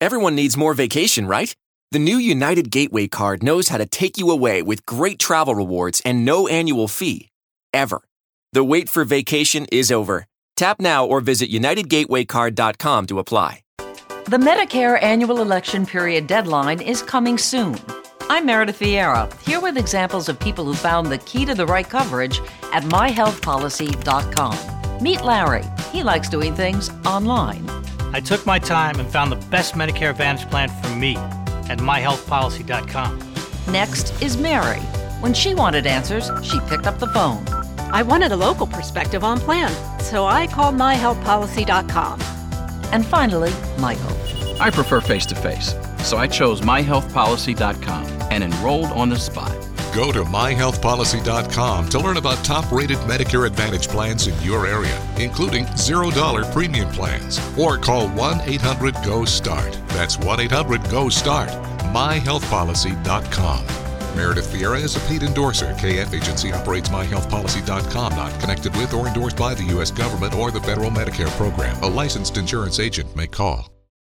Everyone needs more vacation, right? The new United Gateway card knows how to take you away with great travel rewards and no annual fee. Ever. The wait for vacation is over. Tap now or visit UnitedGatewayCard.com to apply. The Medicare annual election period deadline is coming soon. I'm Meredith Vieira, here with examples of people who found the key to the right coverage at MyHealthPolicy.com. Meet Larry. He likes doing things online. I took my time and found the best Medicare Advantage plan for me at MyHealthPolicy.com. Next is Mary. When she wanted answers, she picked up the phone. I wanted a local perspective on plans, so I called MyHealthPolicy.com. And finally, Michael. I prefer face-to-face, so I chose MyHealthPolicy.com and enrolled on the spot. Go to MyHealthPolicy.com to learn about top-rated Medicare Advantage plans in your area, including $0 premium plans. Or call 1-800-GO-START. That's 1-800-GO-START. MyHealthPolicy.com. Meredith Vieira is a paid endorser. KF Agency operates MyHealthPolicy.com, not connected with or endorsed by the U.S. government or the federal Medicare program. A licensed insurance agent may call.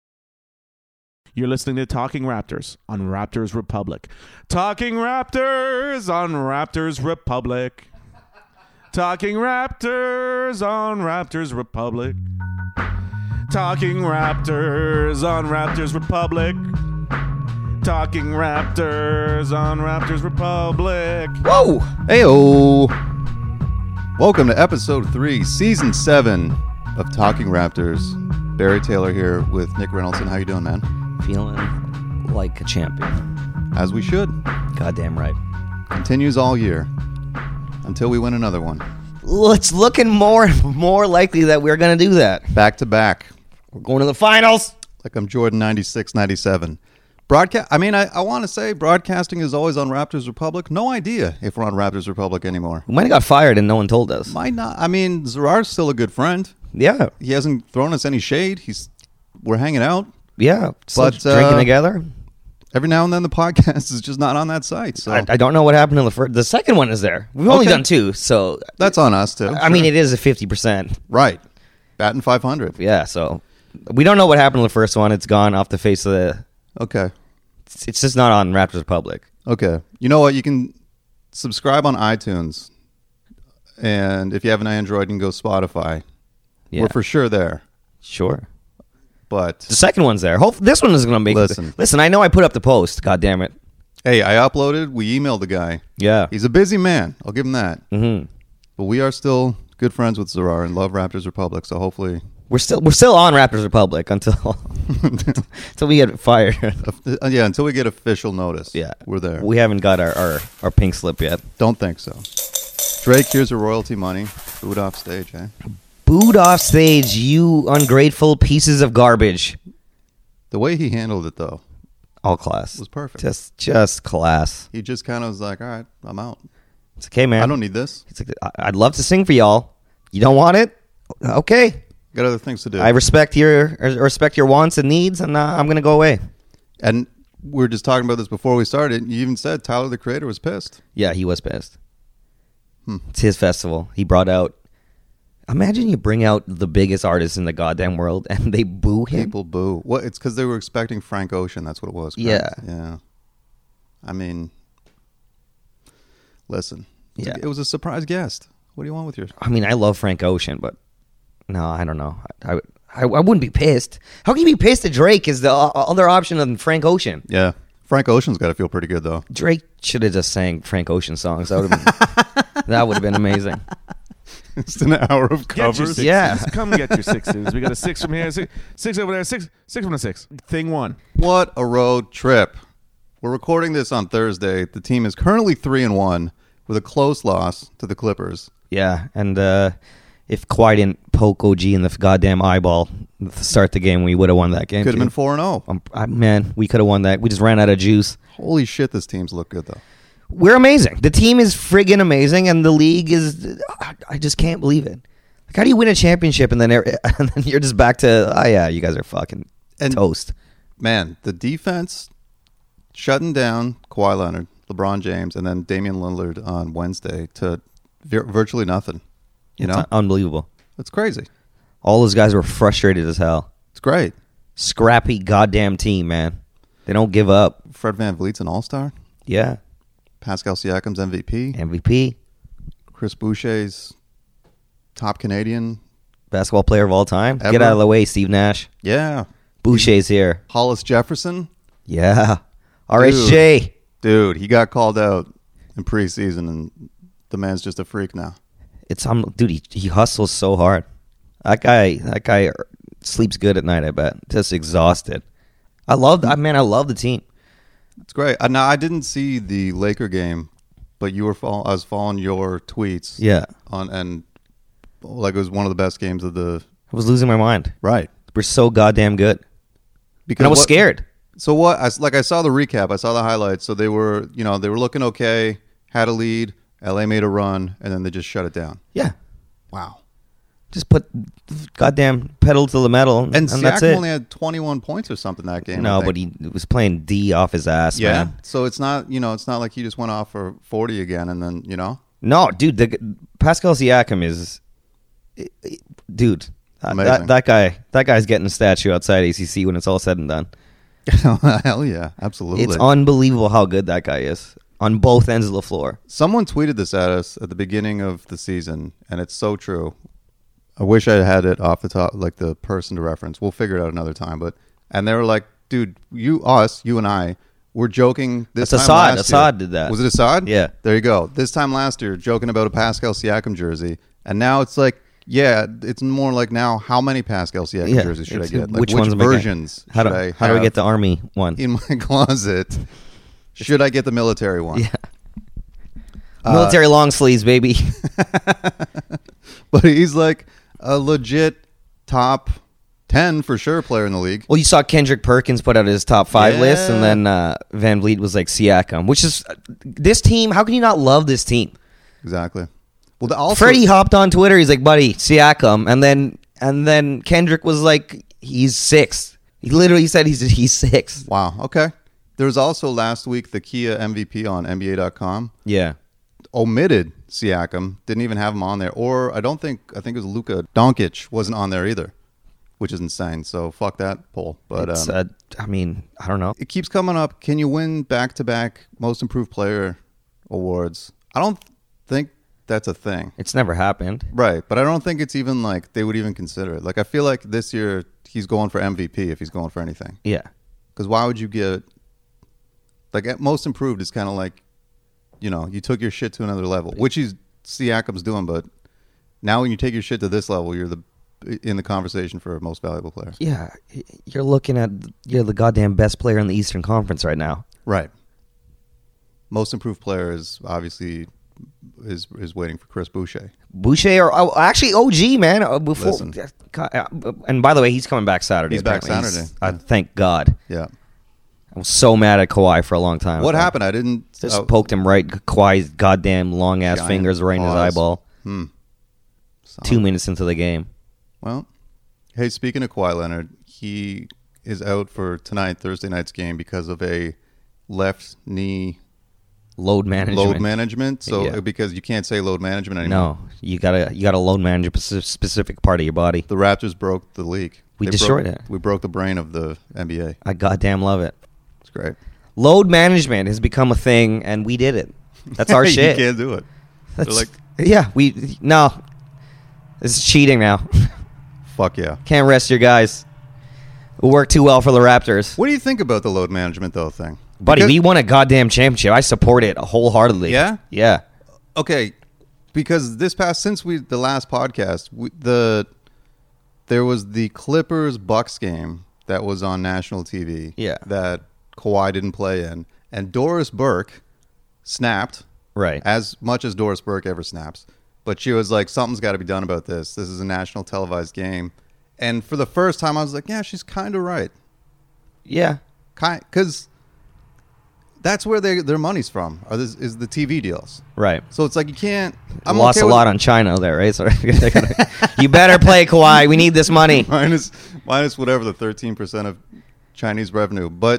You're listening to Talking Raptors on Raptors Republic. Talking Raptors on Raptors Republic. Talking Raptors on Raptors Republic. Talking Raptors on Raptors Republic. Talking Raptors on Raptors Republic. Whoa! Heyo! Welcome to episode 3, season 7 of Talking Raptors. Barry Taylor here with Nick Reynoldson. How you doing, man? Feeling like a champion. As we should. Goddamn right. Continues all year until we win another one. Well, it's looking more likely that we're going to do that. Back to back. We're going to the finals. Like I'm Jordan 96, 97. I want to say broadcasting is always on Raptors Republic. No idea if we're on Raptors Republic anymore. We might have got fired and no one told us. Might not. I mean, Zerar's still a good friend. Yeah. He hasn't thrown us any shade. We're hanging out. Yeah. But drinking together. Every now and then the podcast is just not on that site. So I don't know what happened in the first. The second one is there. We've only done 2, so that's on us too. I mean, it is a 50%. Right. Batting 500. Yeah. So we don't know what happened in the first one. It's gone off the face of the. Okay. It's just not on Raptors Republic. Okay. You know what? You can subscribe on iTunes. And if you have an Android, you can go Spotify. Yeah. We're for sure there. Sure. But the second one's there. This one is going to make Listen, I know I put up the post. God damn it. Hey, I uploaded. We emailed the guy. Yeah. He's a busy man. I'll give him that. Mm-hmm. But we are still good friends with Zerar and love Raptors Republic. So hopefully... We're still on Raptors Republic until we get fired. Yeah, until we get official notice. Yeah, we're there. We haven't got our pink slip yet. Don't think so. Drake, here's your royalty money. Booed off stage, eh? Booed off stage, you ungrateful pieces of garbage. The way he handled it, though, all class, was perfect. Just class. He just kind of was like, "All right, I'm out. It's okay, man. I don't need this. It's like, I'd love to sing for y'all. You don't want it? Okay." Got other things to do. I respect your wants and needs, and I'm going to go away. And we were just talking about this before we started. You even said Tyler, the Creator, was pissed. Yeah, he was pissed. It's his festival. He brought out... Imagine you bring out the biggest artist in the goddamn world, and they boo him. People boo. What? It's because they were expecting Frank Ocean. That's what it was. Correct? Yeah. I mean, listen. Yeah. It was a surprise guest. What do you want with yours? I mean, I love Frank Ocean, but... No, I don't know. I wouldn't be pissed. How can you be pissed at Drake is the other option than Frank Ocean? Yeah. Frank Ocean's got to feel pretty good, though. Drake should have just sang Frank Ocean songs. That would have been amazing. It's an hour of covers. Yeah. Come get your sixes. We got a 6 from here, six over there, six from the 6. Thing 1. What a road trip. We're recording this on Thursday. The team is currently 3-1 with a close loss to the Clippers. Yeah, and if Kawhi didn't poke OG in the goddamn eyeball to start the game, we would have won that game. Could have been 4-0. Man, we could have won that. We just ran out of juice. Holy shit, this team's look good, though. We're amazing. The team is friggin' amazing, and the league is... I just can't believe it. Like, how do you win a championship, and then you're just back to, yeah, you guys are fucking toast. Man, the defense shutting down Kawhi Leonard, LeBron James, and then Damian Lillard on Wednesday to virtually nothing. You know? Unbelievable. It's crazy. All those guys were frustrated as hell. It's great. scrappy goddamn team, man. They don't give up. Fred VanVleet's an all-star. Yeah. Pascal Siakam's MVP. MVP. Chris Boucher's top Canadian. Basketball player of all time. Ever. Get out of the way, Steve Nash. Yeah. Boucher's here. Hollis Jefferson. Yeah. RSJ. Dude, he got called out in preseason, and the man's just a freak now. Dude, he hustles so hard. That guy sleeps good at night, I bet. Just exhausted. I love the team. It's great. Now, I didn't see the Laker game, but I was following your tweets. Yeah. And like it was one of the best games of the. I was losing my mind. Right. We're so goddamn good. Because and I was scared. So what? I saw the recap. I saw the highlights. So they were looking okay, had a lead. LA made a run, and then they just shut it down. Yeah. Wow. Just put goddamn pedal to the metal, and that's Siakam it. only had 21 points or something that game. No, but he was playing D off his ass, yeah. man. So it's not like he just went off for 40 again, and then No, dude, Pascal Siakam is, dude. Amazing. That guy's getting a statue outside ACC when it's all said and done. Hell yeah, absolutely. It's unbelievable how good that guy is on both ends of the floor. Someone tweeted this at us at the beginning of the season, and it's so true. I wish I had it off the top, like the person to reference. We'll figure it out another time. And they were like, dude, you and I, were joking this That's time Assad. last year. Assad did that. Was it Assad? Yeah. There you go. This time last year, joking about a Pascal Siakam jersey. And now it's like, yeah, it's more like now, how many Pascal Siakam jerseys should I get? Like, which versions should I have how do I get the Army one? in my closet? Should I get the military one? Yeah. Military long sleeves, baby. But he's like a legit top 10 for sure player in the league. Well, you saw Kendrick Perkins put out his top 5 list, and then Van Vliet was like Siakam, which is this team. How can you not love this team? Exactly. Well, also, Freddie hopped on Twitter. He's like, "Buddy, Siakam," and then Kendrick was like, "He's 6." He literally said he's 6. Wow. Okay. There was also last week the Kia MVP on NBA.com. Yeah. Omitted Siakam, didn't even have him on there. Or I think it was Luka Doncic wasn't on there either, which is insane. So fuck that poll. But I mean, I don't know. It keeps coming up. Can you win back-to-back Most Improved Player awards? I don't think that's a thing. It's never happened. Right, but I don't think it's even like they would even consider it. Like I feel like this year he's going for MVP if he's going for anything. Yeah. Because why would you get like at Most Improved is kind of like, you took your shit to another level, which Siakam's doing. But now when you take your shit to this level, you're in the conversation for most valuable player. Yeah, you're the goddamn best player in the Eastern Conference right now. Right. Most Improved Player is obviously is waiting for Chris Boucher. Boucher or actually OG, man. Before, Listen. and by the way, he's coming back Saturday. He's back apparently. Saturday. Thank God. Yeah. I was so mad at Kawhi for a long time. What happened? I didn't just poked him right. Kawhi's goddamn long ass Giant fingers right in his paws. eyeball. 2 Solid. minutes into the game. Well, hey, speaking of Kawhi Leonard, he is out for Thursday night's game because of a left knee Load management. So Yeah. because you can't say load management anymore. No, you gotta load manage a specific part of your body. The Raptors broke the league. We destroyed it. We broke the brain of the NBA. I goddamn love it. It's great. Load management has become a thing, and we did it. That's our shit. You can't do it. They're That's, like, yeah, this is cheating now. fuck yeah. Can't rest your guys. It worked too well for the Raptors. What do you think about the load management though thing? Buddy, Because- we won a goddamn championship. I support it wholeheartedly. Yeah? Yeah. Okay, because since the last podcast, there was the Clippers Bucks game that was on national TV. Yeah. That Kawhi didn't play in, and Doris Burke snapped. Right. As much as Doris Burke ever snaps, but she was like, something's got to be done about this. This is a national televised game, and for the first time, I was like, yeah, she's kind of right. Yeah. Because that's where their money's from. Is the TV deals. Right. So it's like you can't. I'm Lost okay a with- lot on China there, right? So you better play Kawhi. We need this money. minus whatever the 13% of Chinese revenue, but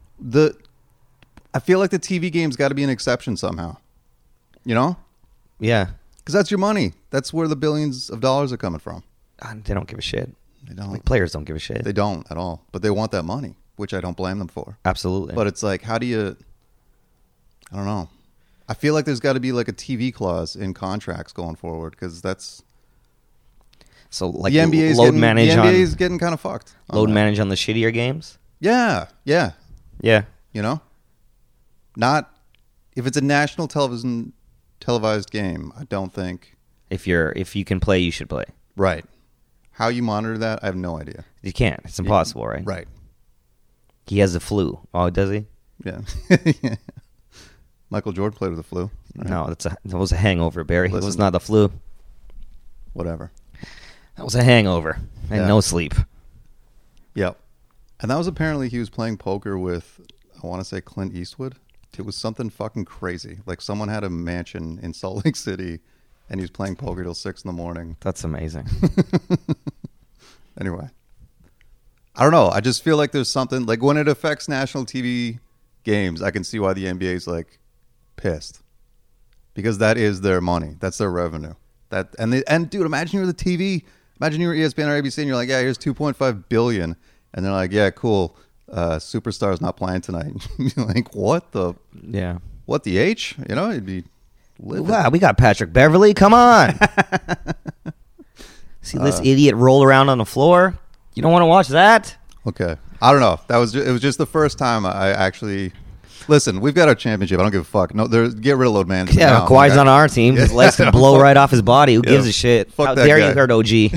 I feel like the TV game's got to be an exception somehow. Yeah. Because that's your money. That's where the billions of dollars are coming from. They don't give a shit. They don't. Like, players don't give a shit. They don't at all. But they want that money, which I don't blame them for. Absolutely. But it's like, how do you... I don't know. I feel like there's got to be like a TV clause in contracts going forward, because that's... So, like, the NBA's getting kind of fucked. Load manage on the shittier games? Yeah. Yeah. You know? Not... If it's a national televised game, I don't think... If you can play, you should play. Right. How you monitor that, I have no idea. You can't. It's impossible, right? Right. He has the flu. Oh, does he? Yeah. Michael Jordan played with the flu. Right? No, that was a hangover, Barry. Listen. It was not the flu. Whatever. That was a hangover and no sleep. Yep. And that was apparently he was playing poker with, I want to say, Clint Eastwood. It was something fucking crazy. Like, someone had a mansion in Salt Lake City, and he was playing poker till 6 a.m. That's amazing. Anyway. I don't know. I just feel like there's something, like, when it affects national TV games, I can see why the NBA is, like, pissed. Because that is their money. That's their revenue. And dude, imagine you're the TV. Imagine you're ESPN or ABC, and you're like, yeah, here's $2.5 billion. And they're like, yeah, cool. Superstar's not playing tonight. You're like, what the? Yeah. What the H? You know, it'd be livid. Wow, we got Patrick Beverly. Come on. See this idiot roll around on the floor? You don't want to watch that? Okay. I don't know. It was just the first time I actually... Listen, we've got our championship. I don't give a fuck. No, get rid of load management. Yeah, now. Kawhi's on our team. His legs can blow right off his body. Who gives a shit? Fuck How that dare guy. you hurt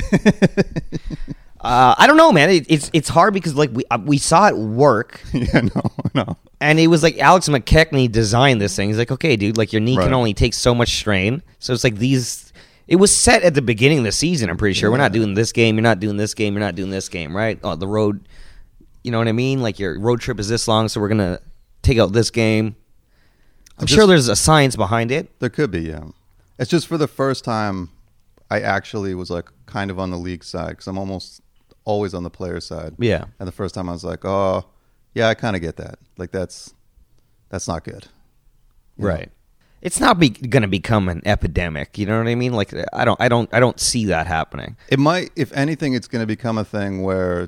OG? I don't know, man. It's hard because like we saw it work. Yeah, no. And it was like Alex McKechnie designed this thing. He's like, okay, dude, like your knee Right. can only take so much strain. So it's like these. It was set at the beginning of the season. I'm pretty sure we're not doing this game. You're not doing this game. You're not doing this game, right? Oh, the road. You know what I mean? Like your road trip is this long, so we're gonna take out this game. I'm sure there's a science behind it. There could be, yeah. It's just for the first time I actually was like kind of on the league side, because I'm almost always on the player side. Yeah. And the first time I was like, oh, yeah, I kind of get that. Like that's not good. You know? Right. It's not going to become an epidemic. You know what I mean? Like I don't see that happening. It might, if anything, it's going to become a thing where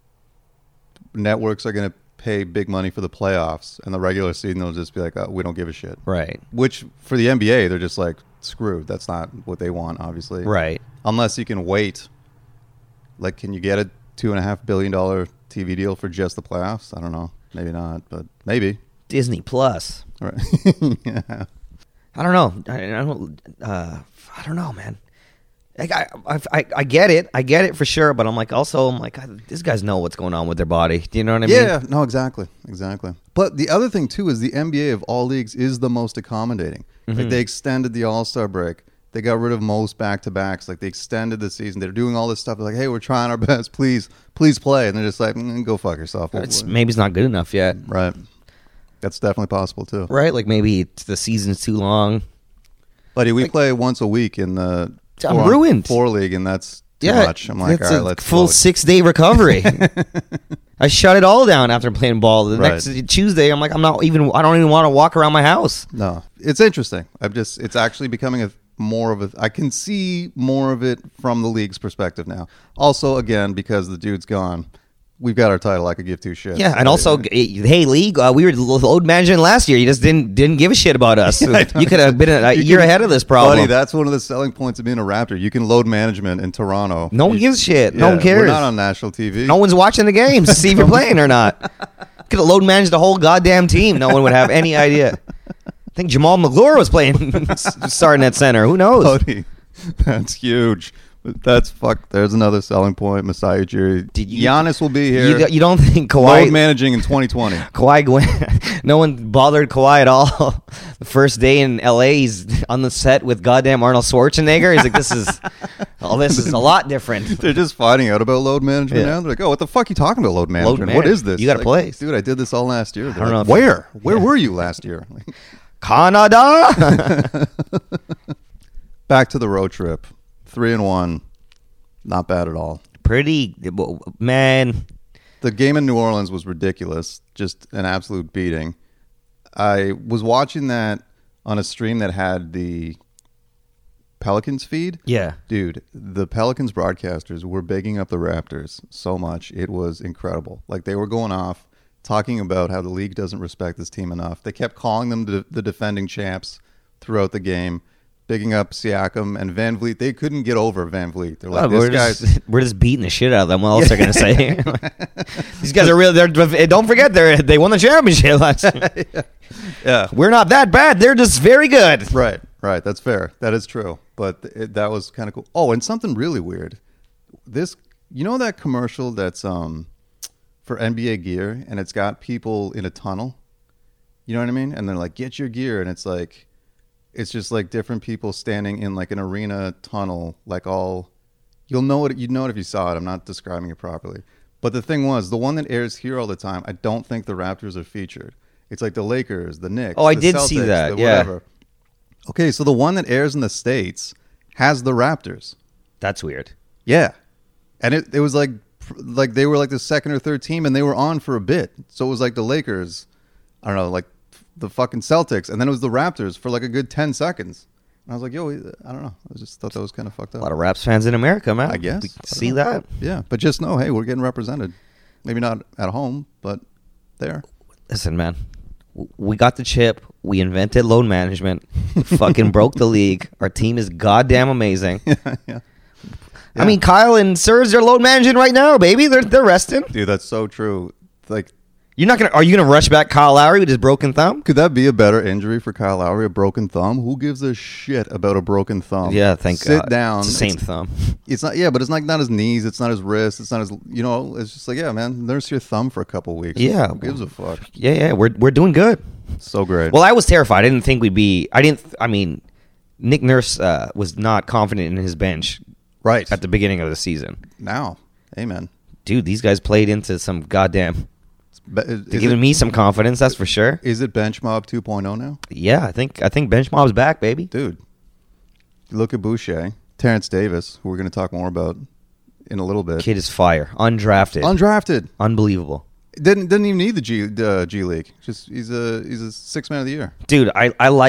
networks are going to pay big money for the playoffs, and the regular season they'll just be like, oh, we don't give a shit. Right. Which for the NBA, they're just like, screwed. That's not what they want, obviously. Right. Unless you can wait. Like, can you get a $2.5 billion TV deal for just the playoffs? I don't know. Maybe not, but maybe. Disney Plus. All right. Yeah. I don't know. I don't know, man. Like, I get it. I get it for sure. But I'm like, these guys know what's going on with their body. Do you know what I mean? Yeah. No, exactly. But the other thing too is the NBA of all leagues is the most accommodating. Mm-hmm. Like, they extended the All-Star break. They got rid of most back-to-backs. Like, they extended the season. They're doing all this stuff. They're like, hey, we're trying our best. Please play. And they're just like, go fuck yourself. Maybe it's not good enough yet. Right. That's definitely possible too. Right? Like maybe the season's too long. Buddy, we play once a week in the I'm ruined. 4 league, and that's too much. I'm like, all right, let's full 6-day recovery. I shut it all down after playing ball. The next Tuesday, I'm like, I don't even want to walk around my house. No, it's interesting. It's actually becoming I can see more of it from the league's perspective now. Also, again, because the dude's gone, we've got our title. I could give two shits. Yeah, and also, hey, league, we were load managing last year. You just didn't give a shit about us. You could have been a year ahead of this problem. Buddy, that's one of the selling points of being a Raptor. You can load management in Toronto. No one gives a shit. No one cares. We're not on national TV. No one's watching the games to see if you're playing or not. Could have load managed the whole goddamn team. No one would have any idea. I think Jamal McGlure was playing, starting at center. Who knows? Buddy, that's huge. That's There's another selling point. Masai Ujiri. Giannis will be here. You don't think Kawhi load managing in 2020? No one bothered Kawhi at all. The first day in LA, he's on the set with goddamn Arnold Schwarzenegger. He's like, this is a lot different. They're just finding out about load management now. They're like, oh, what the fuck are you talking about load management? What is this? You got to play, dude. I did this all last year. I don't know. Where were you last year? Canada. Back to the road trip. 3-1, not bad at all. Pretty, man. The game in New Orleans was ridiculous, just an absolute beating. I was watching that on a stream that had the Pelicans feed. Yeah. Dude, the Pelicans broadcasters were bigging up the Raptors so much. It was incredible. Like, they were going off, talking about how the league doesn't respect this team enough. They kept calling them the defending champs throughout the game, bigging up Siakam and Van Vliet. They couldn't get over Van Vliet. They're like, we're just beating the shit out of them. What else they're going to say? These guys are real. Don't forget, they won the championship last year. Yeah. We're not that bad. They're just very good. Right. That's fair. That is true. But that was kind of cool. Oh, and something really weird. You know that commercial that's for NBA gear, and it's got people in a tunnel? You know what I mean? And they're like, get your gear. And it's like, it's just like different people standing in like an arena tunnel, like all, you'd know it if you saw it. I'm not describing it properly. But the thing was, the one that airs here all the time, I don't think the Raptors are featured. It's like the Lakers, the Knicks. Oh, I the did Celtics, see that. the Yeah. whatever. Okay, so the one that airs in the States has the Raptors. That's weird. Yeah. And it was like they were like the second or third team, and they were on for a bit. So it was like the Lakers, I don't know, like the fucking Celtics, and then it was the Raptors for like a good 10 seconds. And I was like, yo, I don't know. I just thought that was kind of fucked up. A lot of Raps fans in America, man. I guess. We see that. Yeah, but just know, hey, we're getting represented. Maybe not at home, but there. Listen, man. We got the chip. We invented load management. We fucking broke the league. Our team is goddamn amazing. Yeah. I mean, Kyle and Serge are load managing right now, baby. They're resting. Dude, that's so true. Like, Are you gonna rush back Kyle Lowry with his broken thumb? could that be a better injury for Kyle Lowry? A broken thumb? Who gives a shit about a broken thumb? Yeah, thank God. Sit down. It's the same thumb. It's not. Yeah, but it's like not his knees. It's not his wrist. It's not his. It's just like, yeah, man. Nurse your thumb for a couple weeks. Yeah. Who gives a fuck? Yeah. We're doing good. So great. Well, I was terrified. I didn't think we'd be. I mean, Nick Nurse was not confident in his bench right at the beginning of the season. Now, amen. Dude, these guys played into some goddamn. They're Is giving me some confidence, that's for sure. Is it Bench Mob 2.0 now? Yeah, I think Bench Mob's back, baby. Dude, you look at Boucher, Terrence Davis, who we're going to talk more about in a little bit. Kid is fire. Undrafted. Unbelievable. Didn't even need the G League. Just he's a sixth man of the year. Dude, I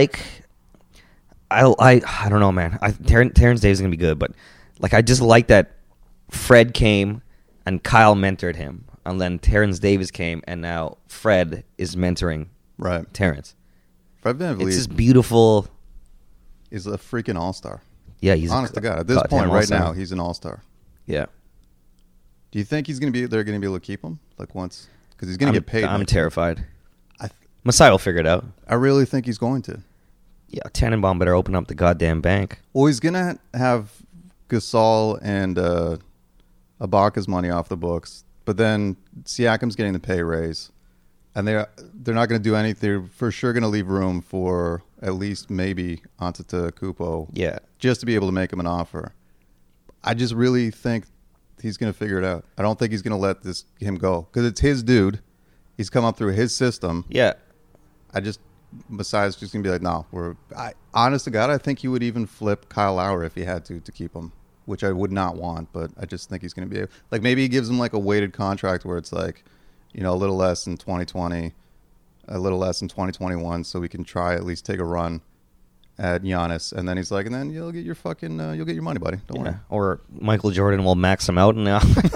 don't know, man. Terrence Davis is gonna be good, but like I just like that Fred came and Kyle mentored him, and then Terrence Davis came and now Fred is mentoring Terrence. Fred VanVleet. It's just beautiful. He's a freaking all-star. Yeah, he's honest to God. At this point, right now, he's an all-star. Yeah. Do you think they're going to be able to keep him like once? Because he's going to get paid. I'm terrified. Masai will figure it out. I really think he's going to. Yeah, Tannenbaum better open up the goddamn bank. Well, he's going to have Gasol and Ibaka's money off the books, but then Siakam's getting the pay raise, and they're not going to do anything. They're for sure going to leave room for at least maybe Antetokounmpo. Yeah, just to be able to make him an offer. I just really think he's going to figure it out. I don't think he's going to let him go because it's his dude. He's come up through his system. Yeah. Masai's just going to be like, no, honest to God, I think he would even flip Kyle Lowry if he had to keep him, which I would not want, but I just think he's going to be like, maybe he gives him like a weighted contract where it's like, a little less in 2020, a little less in 2021, so we can try at least take a run at Giannis, and then he's like, and then you'll get your you'll get your money, buddy. Don't worry. Or Michael Jordan will max him out and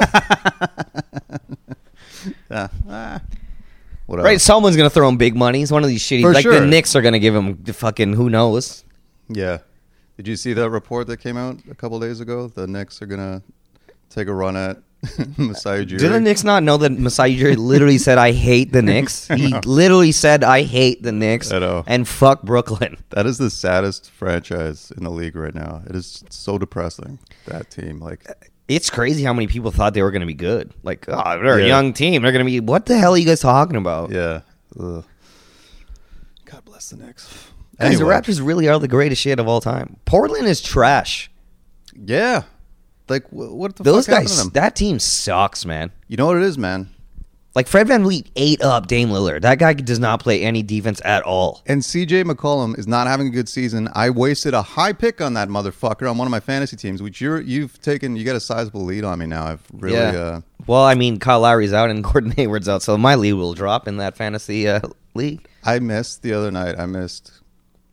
whatever. Right, someone's gonna throw him big money. He's one of these shitty. For like sure. the Knicks are gonna give him the fucking who knows. Yeah. Did you see that report that came out a couple days ago? The Knicks are gonna take a run at Masai Ujiri. Do the Knicks not know that Masai Ujiri literally said, "I hate the Knicks"? He literally said, "I hate the Knicks." I know. And fuck Brooklyn. That is the saddest franchise in the league right now. It is so depressing. That team, it's crazy how many people thought they were going to be good. Like, they're a young team. They're going to be. What the hell are you guys talking about? Yeah. Ugh. God bless the Knicks. Guys, Anyway. the Raptors really are the greatest shit of all time. Portland is trash. Yeah. Like, what the Those fuck happened to guys, them? that team sucks, man. You know what it is, man? Like, Fred VanVleet ate up Dame Lillard. That guy does not play any defense at all. And CJ McCollum is not having a good season. I wasted a high pick on that motherfucker on one of my fantasy teams, which you've taken. You got a sizable lead on me now. I've really. Well, I mean, Kyle Lowry's out and Gordon Hayward's out, so my lead will drop in that fantasy league. I missed the other night. I missed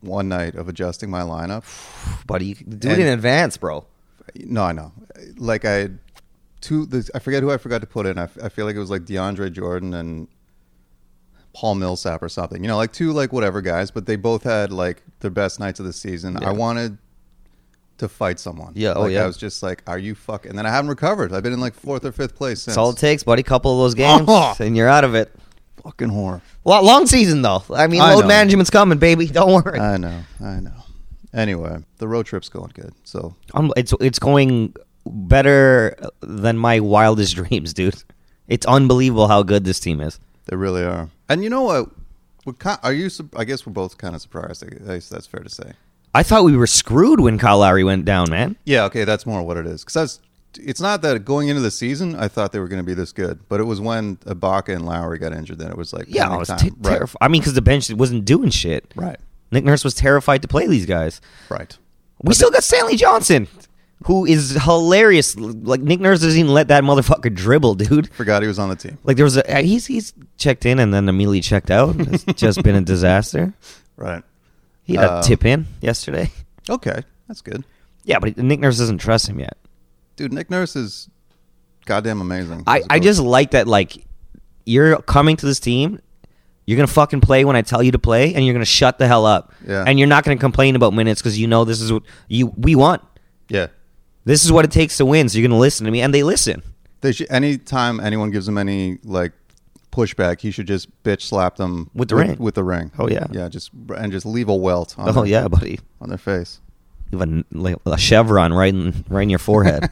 one night of adjusting my lineup. Buddy, you do it in advance, bro. No, I know. Like I had I forget who I forgot to put in. I feel like it was like DeAndre Jordan and Paul Millsap or something. You know, like two like whatever guys, but they both had like their best nights of the season. Yeah. I wanted to fight someone. Yeah, I was just like, are you fucking? And then I haven't recovered. I've been in like 4th or 5th place since. That's all it takes, buddy. Couple of those games, and you're out of it. Fucking horror. Long season, though. I mean, load management's coming, baby. Don't worry. I know. Anyway, the road trip's going good. So it's going better than my wildest dreams, dude. It's unbelievable how good this team is. They really are. And you know what? I guess we're both kind of surprised. I guess that's fair to say. I thought we were screwed when Kyle Lowry went down, man. Yeah, okay, that's more what it is. Because it's not that going into the season, I thought they were going to be this good. But it was when Ibaka and Lowry got injured that it was like, yeah, I was terrified. I mean, because the bench wasn't doing shit. Right. Nick Nurse was terrified to play these guys. Right. We still got Stanley Johnson, who is hilarious. Like, Nick Nurse doesn't even let that motherfucker dribble, dude. Forgot he was on the team. Like, there was he's checked in and then immediately checked out. It's just been a disaster. Right. He had a tip in yesterday. Okay, that's good. Yeah, but Nick Nurse doesn't trust him yet. Dude, Nick Nurse is goddamn amazing. I just like that, like, you're coming to this team, you're going to fucking play when I tell you to play, and you're going to shut the hell up. Yeah. And you're not going to complain about minutes because you know this is what we want. Yeah. This is what it takes to win, so you're going to listen to me, and they listen. Anytime anyone gives him any, like, pushback, he should just bitch slap them with the ring. With the ring. Oh, yeah. Yeah, just leave a welt on buddy. On their face. You have a chevron right in your forehead.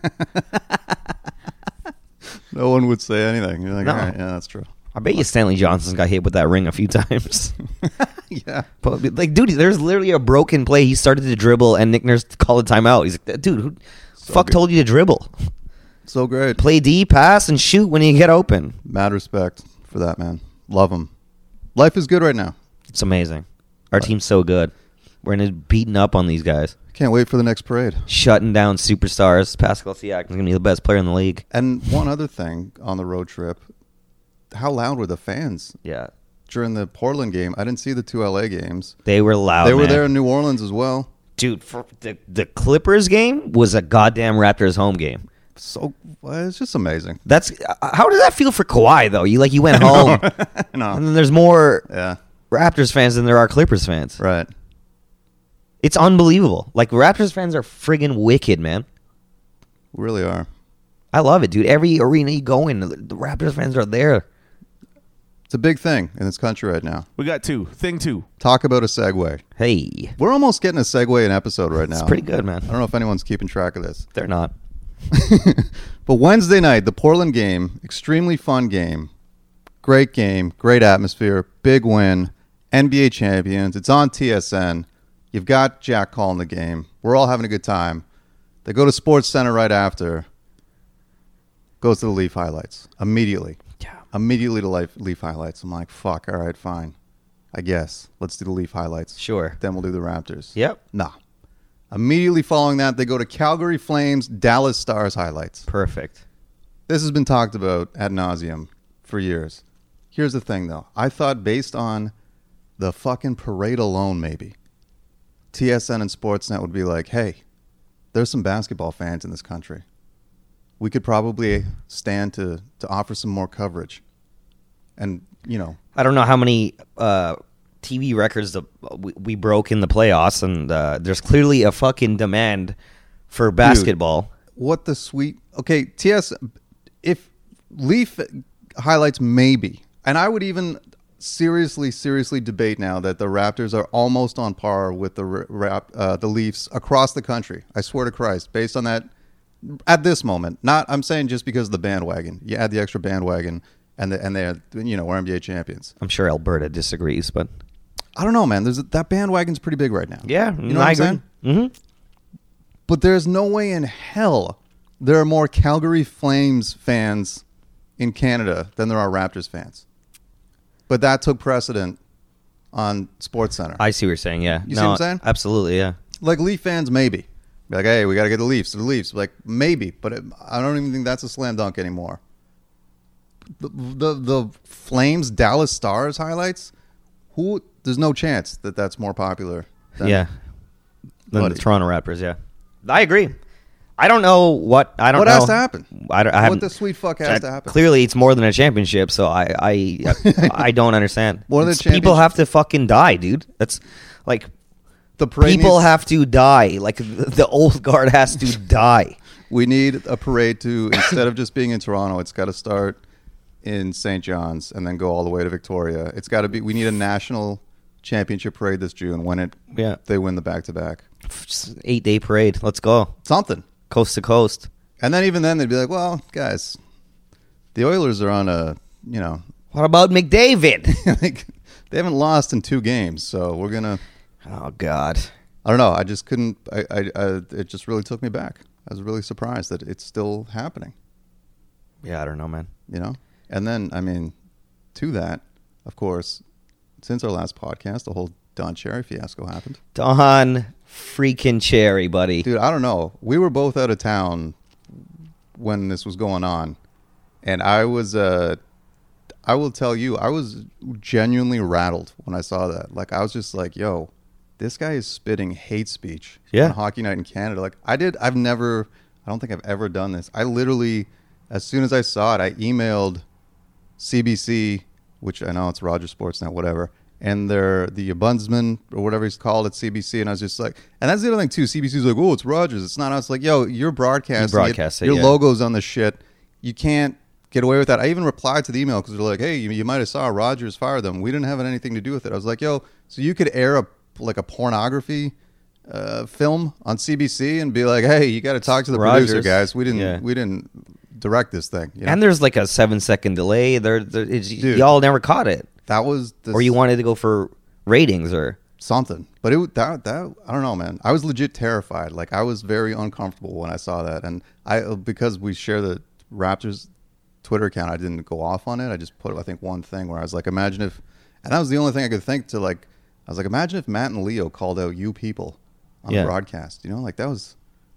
No one would say anything. You're like, no. All right, yeah, that's true. I bet you Stanley Johnson's got hit with that ring a few times. Yeah. But, like, dude, there's literally a broken play. He started to dribble, and Nick Nurse called a timeout. He's like, dude, who told you to dribble? So great. Play D, pass, and shoot when you get open. Mad respect for that, man. Love him. Life is good right now. It's amazing. Our team's so good. We're going to beating up on these guys. Can't wait for the next parade. Shutting down superstars. Pascal Siakam's going to be the best player in the league. And one other thing on the road trip, how loud were the fans? Yeah. During the Portland game, I didn't see the 2 LA games. They were loud, They were there in New Orleans as well. Dude, for the Clippers game was a goddamn Raptors home game. So it's just amazing. That's how does that feel for Kawhi though? You went home, No. and then there's more Yeah. Raptors fans than there are Clippers fans. Right. It's unbelievable. Like, Raptors fans are friggin' wicked, man. Really are. I love it, dude. Every arena you go in, the Raptors fans are there. It's a big thing in this country right now. We got Thing two. Talk about a segue. Hey, We're almost getting a segue an episode right now. it's pretty good, man. I don't know if anyone's keeping track of this. They're not. But Wednesday night, the Portland game, extremely fun game. Great game, great atmosphere, big win, NBA champions. It's on TSN. You've got Jack calling the game. We're all having a good time. They go to Sports Center right after. Goes to the Leaf highlights. Immediately. Yeah. Immediately to Leaf highlights. I'm like, fuck, all right, fine. I guess. Let's do the Leaf highlights. Sure. Then we'll do the Raptors. Yep. Nah. Immediately following that, they go to Calgary Flames, Dallas Stars highlights. Perfect. This has been talked about ad nauseum for years. Here's the thing, though. I thought based on the fucking parade alone, maybe, TSN and Sportsnet would be like, hey, there's some basketball fans in this country. We could probably stand to offer some more coverage. And, you know. I don't know how many TV records we broke in the playoffs, and there's clearly a fucking demand for basketball. Dude, what the sweet... Okay, if Leaf highlights, maybe. And I would even seriously debate now that the Raptors are almost on par with the Leafs across the country. I swear to Christ, based on that, at this moment. Not, I'm saying just because of the bandwagon. You add the extra bandwagon, and they're, you know, we're NBA champions. I'm sure Alberta disagrees, but I don't know, man. That bandwagon's pretty big right now. Yeah, you know what I'm saying? Mm-hmm. But there's no way in hell there are more Calgary Flames fans in Canada than there are Raptors fans. But that took precedent on SportsCenter. I see what you're saying, yeah. You see what I'm saying? Absolutely, yeah. Like Leaf fans, maybe. Be like, hey, we got to get the Leafs. Like, maybe. But I don't even think that's a slam dunk anymore. The Flames Dallas Stars highlights, there's no chance that that's more popular Then, Yeah. Then the Buddy. Toronto Raptors, yeah. I agree. I don't know what I don't What know. has to happen? I What haven't- the sweet fuck has to happen? Clearly, it's more than a championship, so I don't understand. More than a It's- people championship. have to fucking die, dude. That's like The parade people needs- have to die. Like the old guard has to die. We need a parade to, instead of just being in Toronto, it's got to start in St. John's and then go all the way to Victoria. It's got to be. We need a national championship parade this June when Yeah. they win the back-to-back. 8-day parade. Let's go Something. coast to coast. And then even then they'd be like, well, guys, the Oilers are on a, What about McDavid? like, they haven't lost in 2 games, so we're gonna. Oh God. I don't know. I just couldn't. It just really took me back. I was really surprised that it's still happening. Yeah, I don't know, man. And then I mean, to that, of course, since our last podcast, the whole Don Cherry fiasco happened. Don freaking Cherry, buddy. Dude, I don't know. We were both out of town when this was going on, and I was. I will tell you, I was genuinely rattled when I saw that. Like, I was just like, yo, this guy is spitting hate speech Yeah. on Hockey Night in Canada. Like, I don't think I've ever done this. I literally, as soon as I saw it, I emailed CBC, which I know it's Rogers Sportsnet, whatever, and the ombudsman or whatever he's called at CBC, and I was just like, and that's the other thing too. CBC's like, oh, it's Rogers, it's not us. Like, yo, you're broadcasting, You broadcast it, your yeah. logo's on the shit. You can't get away with that. I even replied to the email because they're like, hey, you might have saw Rogers fire them. We didn't have anything to do with it. I was like, yo, so you could air a pornography film on CBC and be like, hey, you got to talk to the producer, Rogers. guys. We Yeah. didn't direct this thing. You know? And there's like a 7-second delay. Dude. Y'all never caught it, that was or you wanted to go for ratings, or something. But that I don't know, man. I was legit terrified. Like, I was very uncomfortable when I saw that, and because we share the Raptors Twitter account, I didn't go off on it. I just put, I think, one thing where I was like, imagine if, and that was the only thing I could think to, like, I was like, imagine if Matt and Leo called out you people on the broadcast. Like, that was,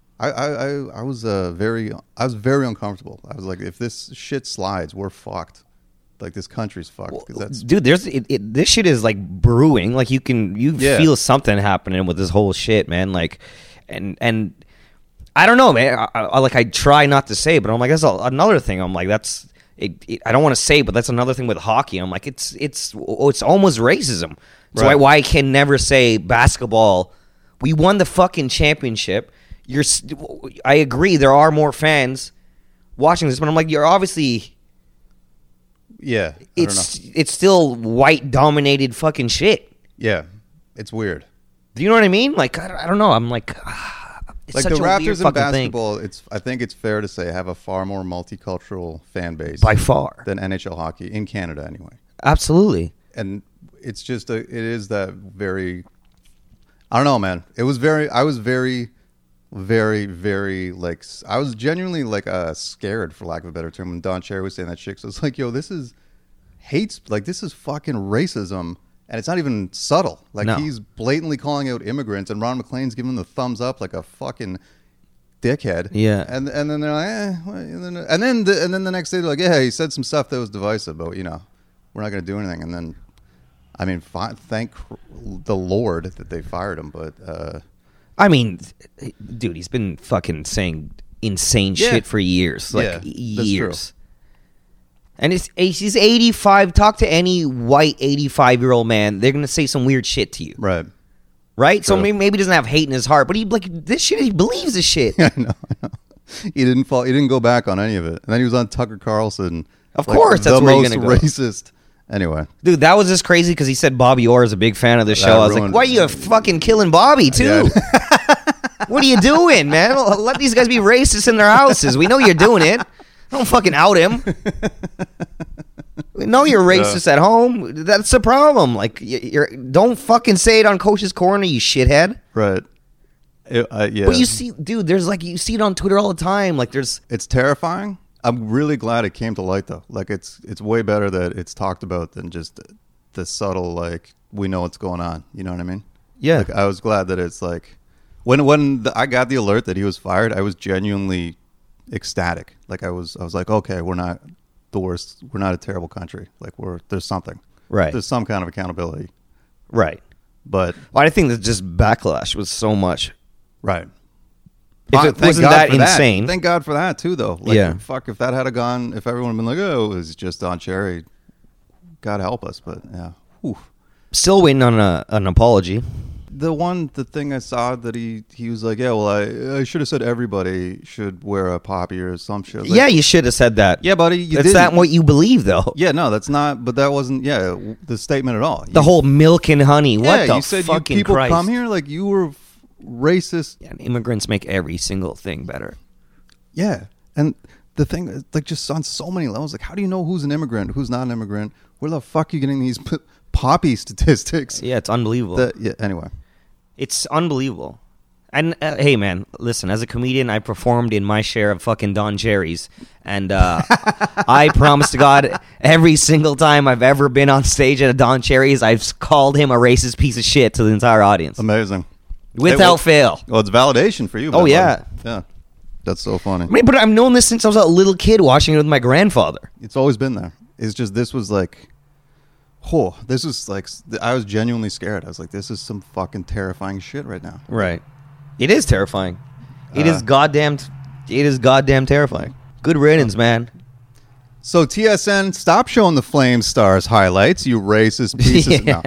I was very uncomfortable. I was like, if this shit slides, we're fucked. Like, this country's fucked. 'Cause that's, dude, this shit is like brewing. Like you feel something happening with this whole shit, man. Like, and I don't know, man. I try not to say, but I'm like, that's another thing. I'm like, that's it. I don't want to say, but that's another thing with hockey. I'm like, it's almost racism. So Right. why I can never say basketball. We won the fucking championship. I agree. There are more fans watching this, but I'm like, you're obviously. yeah. I don't know. It's still white dominated fucking shit. Yeah. It's weird. Do you know what I mean? Like, I don't know. I'm like, it's Like, such the a weird Raptors in fucking thing. basketball, I think it's fair to say, have a far more multicultural fan base By far. than NHL hockey in Canada, anyway. Absolutely. And it's just it is that very, I don't know, man. I was very, very, very, like, I was genuinely, like, scared, for lack of a better term, when Don Cherry was saying that shit. So it's like, yo, this is this is fucking racism. And it's not even subtle. Like, No. he's blatantly calling out immigrants, and Ron McLean's giving him the thumbs up like a fucking dickhead. Yeah. And then they're like, and then the next day they're like, yeah, he said some stuff that was divisive, but we're not going to do anything. And then, I mean, thank the Lord that they fired him. But I mean, dude, he's been fucking saying insane Yeah. shit for years. Like, Yeah, that's years. And he's 85. Talk to any white 85-year-old man. They're going to say some weird shit to you. right. Right? So True. maybe he doesn't have hate in his heart, but he believes this shit. I know. He didn't go back on any of it. And then he was on Tucker Carlson. Of course, that's the where you're most gonna go. racist. Anyway. Dude, that was just crazy because he said Bobby Orr is a big fan of the show. I was like, ruined- why are you fucking killing Bobby, too? What are you doing, man? Let these guys be racist in their houses. We know you're doing it. Don't fucking out him. We know you're racist at home. That's the problem. Like, don't fucking say it on Coach's Corner, you shithead. Right. Yeah. But you see, dude, you see it on Twitter all the time. Like, there's... It's terrifying. I'm really glad it came to light, though. Like, it's way better that it's talked about than just the subtle, like, we know what's going on. You know what I mean? Yeah. Like, I was glad that it's like, when I got the alert that he was fired, I was genuinely ecstatic. Like, I was like, okay, we're not the worst. We're not a terrible country. Like, there's something. Right. There's some kind of accountability. Right. But Well, I think that just backlash was so much. right. If it Thank wasn't God that for insane. Thank God for that too, though. Like, Yeah. fuck, if that had gone, if everyone had been like, "Oh, it was just Don Cherry," God help us. But yeah, whew. Still waiting on an apology. The thing I saw that he was like, yeah, well, I should have said everybody should wear a poppy or some shit. Like, Yeah, you should have said that. yeah, buddy, you That's didn't. not what you believe, though. Yeah, no, that's not. But that wasn't. Yeah, the statement at all. The whole milk and honey. What yeah, the you said fucking you people Christ? come here like you were racist. Yeah, and immigrants make every single thing better. Yeah, and the thing is, like, just on so many levels, like, how do you know who's an immigrant, who's not an immigrant? Where the fuck are you getting these poppy statistics? Yeah, it's unbelievable. Yeah. Anyway, It's unbelievable. And hey, man, listen. As a comedian, I performed in my share of fucking Don Cherry's, and I promise to God, every single time I've ever been on stage at a Don Cherry's, I've called him a racist piece of shit to the entire audience, amazing. without fail. Well, it's validation for you. Oh, buddy. yeah. Yeah. That's so funny. I mean, but I've known this since I was a little kid watching it with my grandfather. It's always been there. It's just this was like, this was like, I was genuinely scared. I was like, this is some fucking terrifying shit right now. Right. It is terrifying. It is goddamn terrifying. Good riddance, man. So TSN, stop showing the Flame Stars highlights, you racist pieces. Yeah.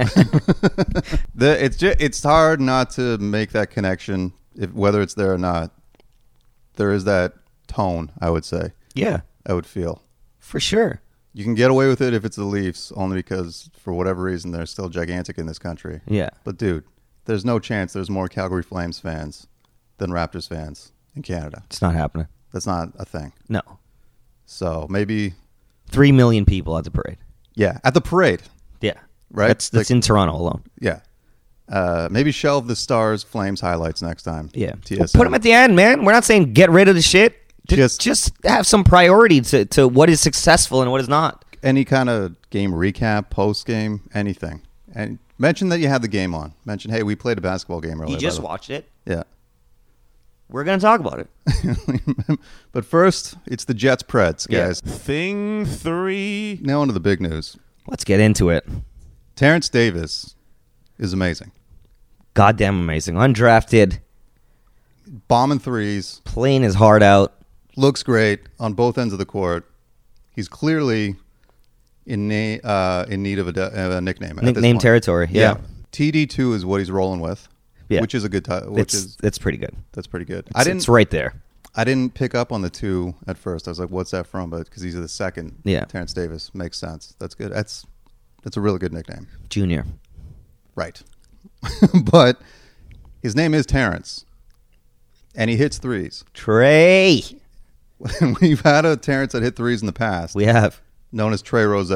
No. It's hard not to make that connection, whether it's there or not. There is that tone, I would say. Yeah, I would feel. for sure. You can get away with it if it's the Leafs, only because, for whatever reason, they're still gigantic in this country. Yeah. But, dude, there's no chance there's more Calgary Flames fans than Raptors fans in Canada. It's not happening. That's not a thing. No. So maybe, 3 million people at the parade. yeah, at the parade. Yeah. Right? That's Like- in Toronto alone. Yeah. Maybe shelve the Stars Flames highlights next time. Yeah. TSN. Put them at the end, man. We're not saying get rid of the shit. Just have some priority to what is successful and what is not. Any kind of game recap, post game, anything. And mention that you had the game on. Mention, hey, we played a basketball game earlier. You just by the way. watched it. Yeah. We're going to talk about it. But first, it's the Jets Preds, Yeah. guys. Thing 3. Now onto the big news. Let's get into it. Terrence Davis is amazing. Goddamn amazing. Undrafted, Bombing threes. playing his heart out. Looks great on both ends of the court. He's clearly in need of a nickname. at this Nickname point. territory. Yeah. TD2 is what he's rolling with. Yeah. Which is a good title. It's pretty good. That's pretty good. It's right there. I didn't pick up on the 2 at first. I was like, "What's that from?" But because he's the second, Yeah. Terrence Davis makes sense. That's good. That's a really good nickname, Junior. right? But his name is Terrence, and he hits threes. Trey. We've had a Terrence that hit threes in the past, We have. known as Trey Rose.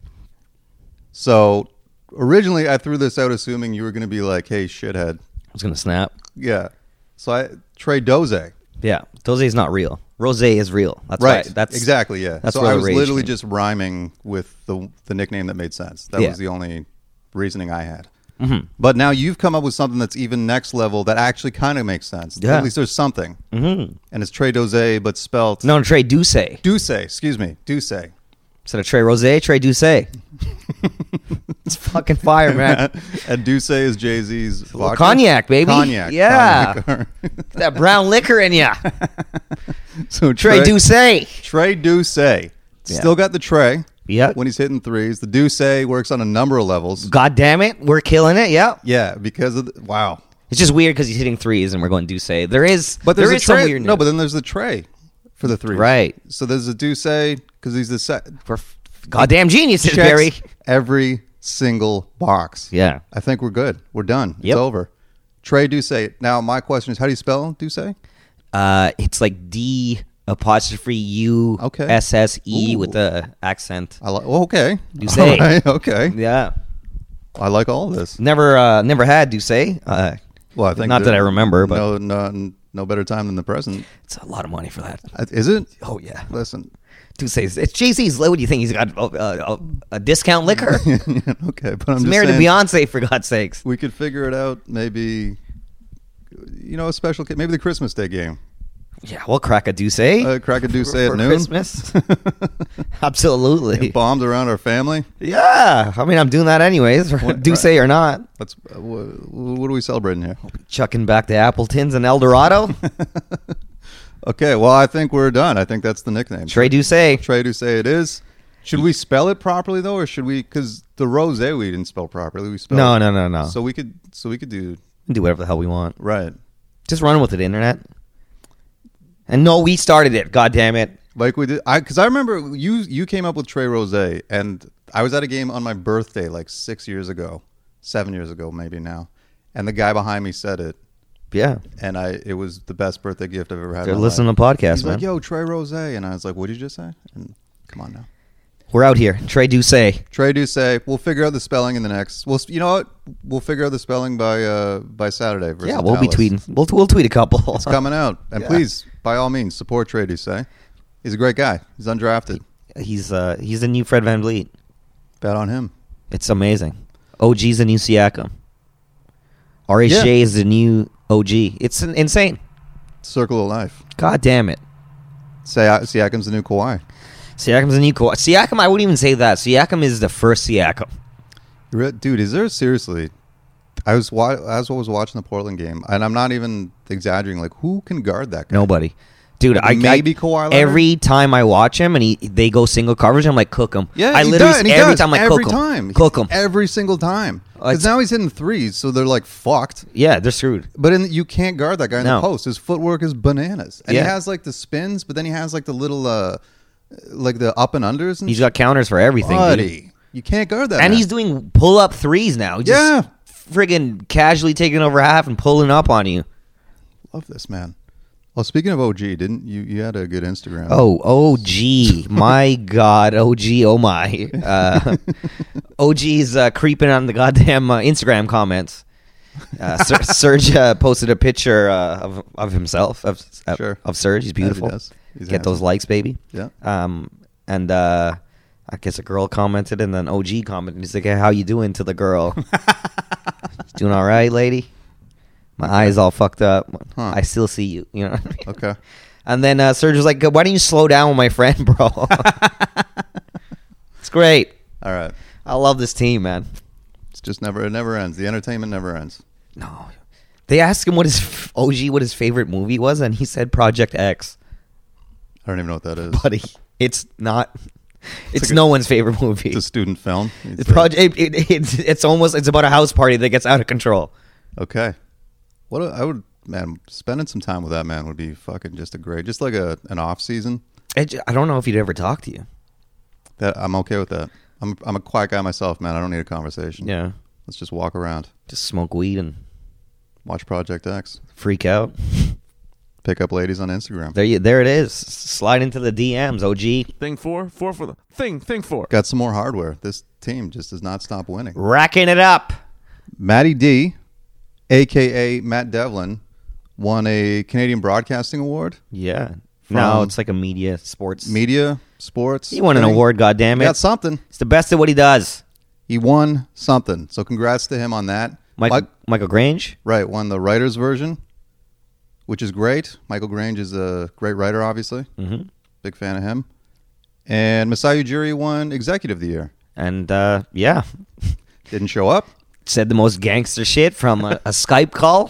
So originally, I threw this out assuming you were going to be like, "Hey, shithead." I was going to snap. Yeah. So Trey Doze. Yeah. Doze is not real. Rose is real. That's Right. right. That's exactly. Yeah. That's so where I the was rage literally came. just rhyming with the nickname that made sense. That Yeah. was the only reasoning I had. Mm-hmm. But now you've come up with something that's even next level that actually kind of makes sense. Yeah. At least there's something. Mm-hmm. And it's Trey Doze, but spelt No, Trey Duce. Duce. Excuse me, Duce. Instead of Trey Rose, Trey Duce. It's fucking fire, man. And Duce is Jay-Z's vodka? Cognac, baby. Cognac. Yeah. Cognac. That brown liquor in ya. So Trey Duce. Trey Duce. Still got the Trey. Yep. When he's hitting threes. The Duce works on a number of levels. God damn it. We're killing it. Yep. Yeah, because of wow. It's just weird because he's hitting threes and we're going Duce. There is But there's there a is some tray. weirdness. No, but then there's the tray for the three. Right. So there's a Duce because he's the set. Goddamn geniuses, Barry. Every single box. Yeah. I think we're good. We're done. Yep. It's over. Trey Duce. Now my question is, how do you spell Duce? It's like D''U''SSE Okay. with the accent. I like. Well, okay. Duce. All right, okay. Yeah. I like all of this. Never had Duce. Well, I think not that I remember, but no better time than the present. it's a lot of money for that. Is it? Oh yeah. Listen. Duce. It's Jay-Z's. What do you think? He's got a discount liquor? Yeah, okay, but I'm He's just married to saying, Beyonce, for God's sakes. we could figure it out. Maybe, a special. Maybe the Christmas Day game. Yeah, we'll crack a Douce. Crack a Douce for at noon. Christmas. Absolutely. Bombs around our family. Yeah. I mean, I'm doing that anyways, Douce or not. Let's. What are we celebrating here? Chucking back the Appletons and El Dorado. Okay, well, I think we're done. I think that's the nickname. Trey Douce. Trey Douce it is. Should we spell it properly though, or should we? Because the rosé we didn't spell properly. We spelled No. So we could do whatever the hell we want. right. Just run with it, internet. And no, we started it. God damn it. Like we did. Because I remember you came up with Trey Rosé, and I was at a game on my birthday like 7 years ago, maybe now, and the guy behind me said it. Yeah. And it was the best birthday gift I've ever had. They're listening to the podcast, He's man. like, yo, Trey Rosé. And I was like, what did you just say? And come on now. We're out here. Trey Douce. Trey Douce. We'll figure out the spelling in the next. Well, you know what? We'll figure out the spelling by Saturday. Yeah, we'll be tweeting. We'll tweet a couple. It's coming out. And please, by all means, support Trey Douce. He's a great guy. He's undrafted. He's the new Fred VanVleet. Bet on him. It's amazing. OG's the new Siakam. RHJ is the new OG. It's insane. Circle of life. God damn it. Siakam's the new Kawhi. Siakam's the new Kawhi. Siakam, I wouldn't even say that. Siakam is the first Siakam. Dude, is there seriously? I was watching the Portland game, and I'm not even exaggerating. Like, who can guard that guy? Nobody. Dude, maybe Kawhi Leonard? Every time I watch him and they go single coverage, I'm like, cook him. Yeah, I he literally does, and he every does. time I Every cook time. him. Cook him. Every single time. Because now he's hitting threes, so they're like fucked. Yeah, they're screwed. But you can't guard that guy in No. the post. His footwork is bananas, and Yeah. he has like the spins, but then he has like the little like the up and unders. And He's got counters for everything, buddy. dude. You can't guard that. And man. he's doing pull-up threes now. He's just friggin' casually taking over half and pulling up on you. Love this, man. Well, speaking of OG, didn't you had a good Instagram? Oh, OG. My God, OG, oh my. OG's creeping on the goddamn Instagram comments. Serge posted a picture of himself, of Serge. He's beautiful. Yeah, He's Get those likes, baby. Yeah. And I guess a girl commented, and then OG commented. He's like, hey, how you doing to the girl? Doing all right, lady? My eyes all fucked up. Huh. I still see you. You know what I mean? Okay. And then Serge was like, why don't you slow down with my friend, bro? It's great. All right. I love this team, man. It's just it never ends. The entertainment never ends. No. They asked him what his favorite movie was, and he said Project X. I don't even know what that is. Buddy, it's not. It's no one's favorite movie. It's a student film. It's about a house party that gets out of control. Okay. Spending some time with that man would be fucking just just like an off season. I don't know if he'd ever talk to you. That I'm okay with that. I'm a quiet guy myself, man. I don't need a conversation. Yeah. Let's just walk around. Just smoke weed and watch Project X. Freak out. Pick up ladies on Instagram. There it is. Slide into the DMs, OG. Thing four for the thing four. Got some more hardware. This team just does not stop winning. Racking it up. Matty D, a.k.a. Matt Devlin, won a Canadian Broadcasting Award. Yeah. No, it's like a media sports. Sports. He won an award, goddammit. He got something. It's the best at what he does. He won something. So congrats to him on that. Michael Grange? Right, won the writer's version, which is great. Michael Grange is a great writer, obviously. Mm-hmm. Big fan of him. And Masai Ujiri won Executive of the Year. And, yeah. Didn't show up. Said the most gangster shit from a Skype call.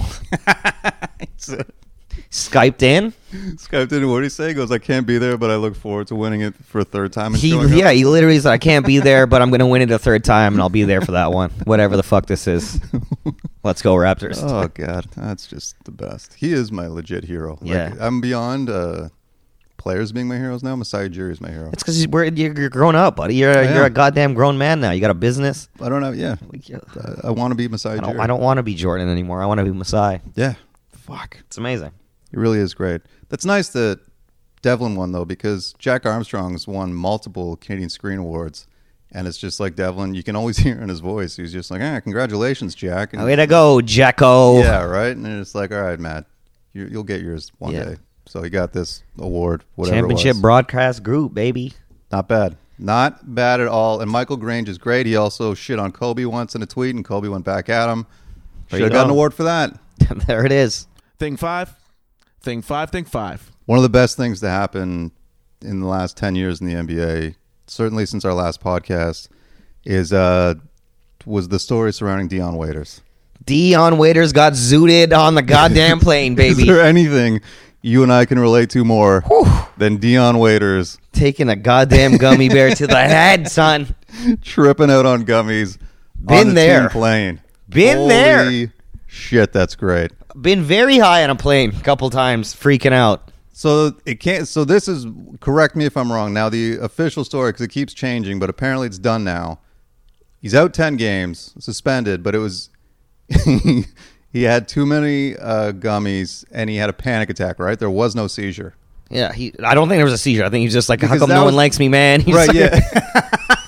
Skyped in. Skyped in. What did he say? He goes, I can't be there, but I look forward to winning it for a third time. He literally said, I can't be there, but I'm going to win it a third time, and I'll be there for that one. Whatever the fuck this is. Let's go, Raptors. Oh, God. That's just the best. He is my legit hero. Yeah. Like, I'm beyond players being my heroes now. Masai Ujiri is my hero. It's because you're grown up, buddy. You're a goddamn grown man now. You got a business. I don't know. Yeah. I want to be Masai Ujiri. I don't want to be Jordan anymore. I want to be Masai. Yeah. Fuck. It's amazing. It really is great. That's nice that Devlin won, though, because Jack Armstrong's won multiple Canadian Screen Awards. And it's just like Devlin, you can always hear in his voice. He's just like, congratulations, Jack. And way to go, Jacko. Yeah, right? And it's like, all right, Matt, you'll get yours one day. So he got this award, whatever Championship it was. broadcast group, baby. Not bad. Not bad at all. And Michael Grange is great. He also shit on Kobe once in a tweet, and Kobe went back at him. Should have got an award for that. There it is. Thing five Thing five. One of the best things to happen in the last 10 years in the NBA, certainly since our last podcast, was the story surrounding Dion Waiters. Dion Waiters got zooted on the goddamn plane, baby. Is there anything you and I can relate to more than Dion Waiters Taking a goddamn gummy bear to the head, son. tripping out on gummies Been on the there. team plane? Been Holy there. Shit, that's great. Been very high on a plane a couple times, freaking out. So it can't. So this is, correct me if I'm wrong. Now the official story, because it keeps changing, but apparently it's done now. He's out 10 games, suspended, but it was he had too many gummies and he had a panic attack. Right, there was no seizure. Yeah, I don't think there was a seizure. I think he was just like, Because how come that no was- one likes me, man? He's Right? like, Yeah.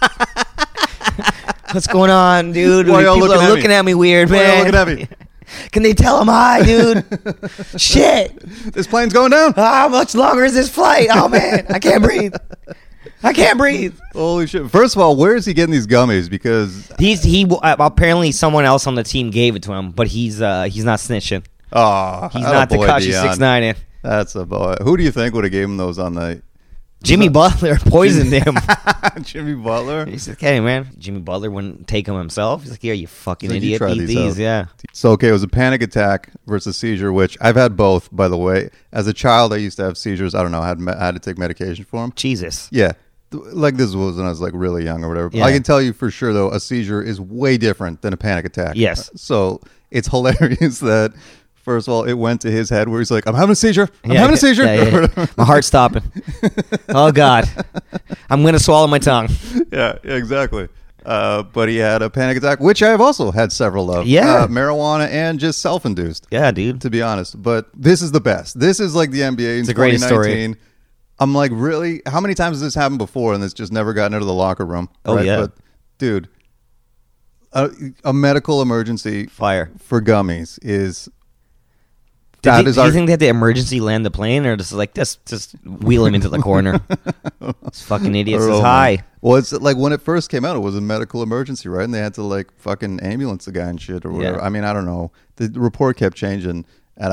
What's going on, dude? Why y'all People looking are at me? looking at me weird, Why y'all man. looking at me? Can they tell him hi, dude? Shit. This plane's going down. How much longer is this flight? Oh, man. I can't breathe. I can't breathe. Holy shit! First of all, where is he getting these gummies? Because He apparently someone else on the team gave it to him, but he's not snitching. He's not Tekashi 6ix9ine. That's a boy. Who do you think would have gave him those on the Jimmy Butler poisoned him. Jimmy Butler? He's like, hey, man. Jimmy Butler wouldn't take him himself. He's like, yeah, you fucking He's like, you idiot. try Eat these these, out. yeah. So okay, it was a panic attack versus seizure, which I've had both, by the way. As a child, I used to have seizures. I don't know, I had to take medication for them. Jesus. Yeah. Like this was when I was like really young or whatever. Yeah. I can tell you for sure though, a seizure is way different than a panic attack. Yes. So it's hilarious that first of all it went to his head where he's like, I'm having a seizure. I'm having a seizure. Yeah. My heart's stopping. Oh, God. I'm going to swallow my tongue. Yeah, exactly. But he had a panic attack, which I have also had several of. Yeah. Marijuana and just self-induced. Yeah, dude. To be honest, but this is the best. This is like the NBA in It's a great 2019. story. I'm like, really? How many times has this happened before and it's just never gotten into the locker room? Oh, yeah. But, dude, a medical emergency Fire. for gummies is... Do That you is our... think they had to emergency land the plane or just like just wheel him into the corner? This fucking idiot I don't is know, high. man. Well, it's like when it first came out, it was a medical emergency, right? And they had to like fucking ambulance the guy and shit or whatever. Yeah. I mean, I don't know. The report kept changing, and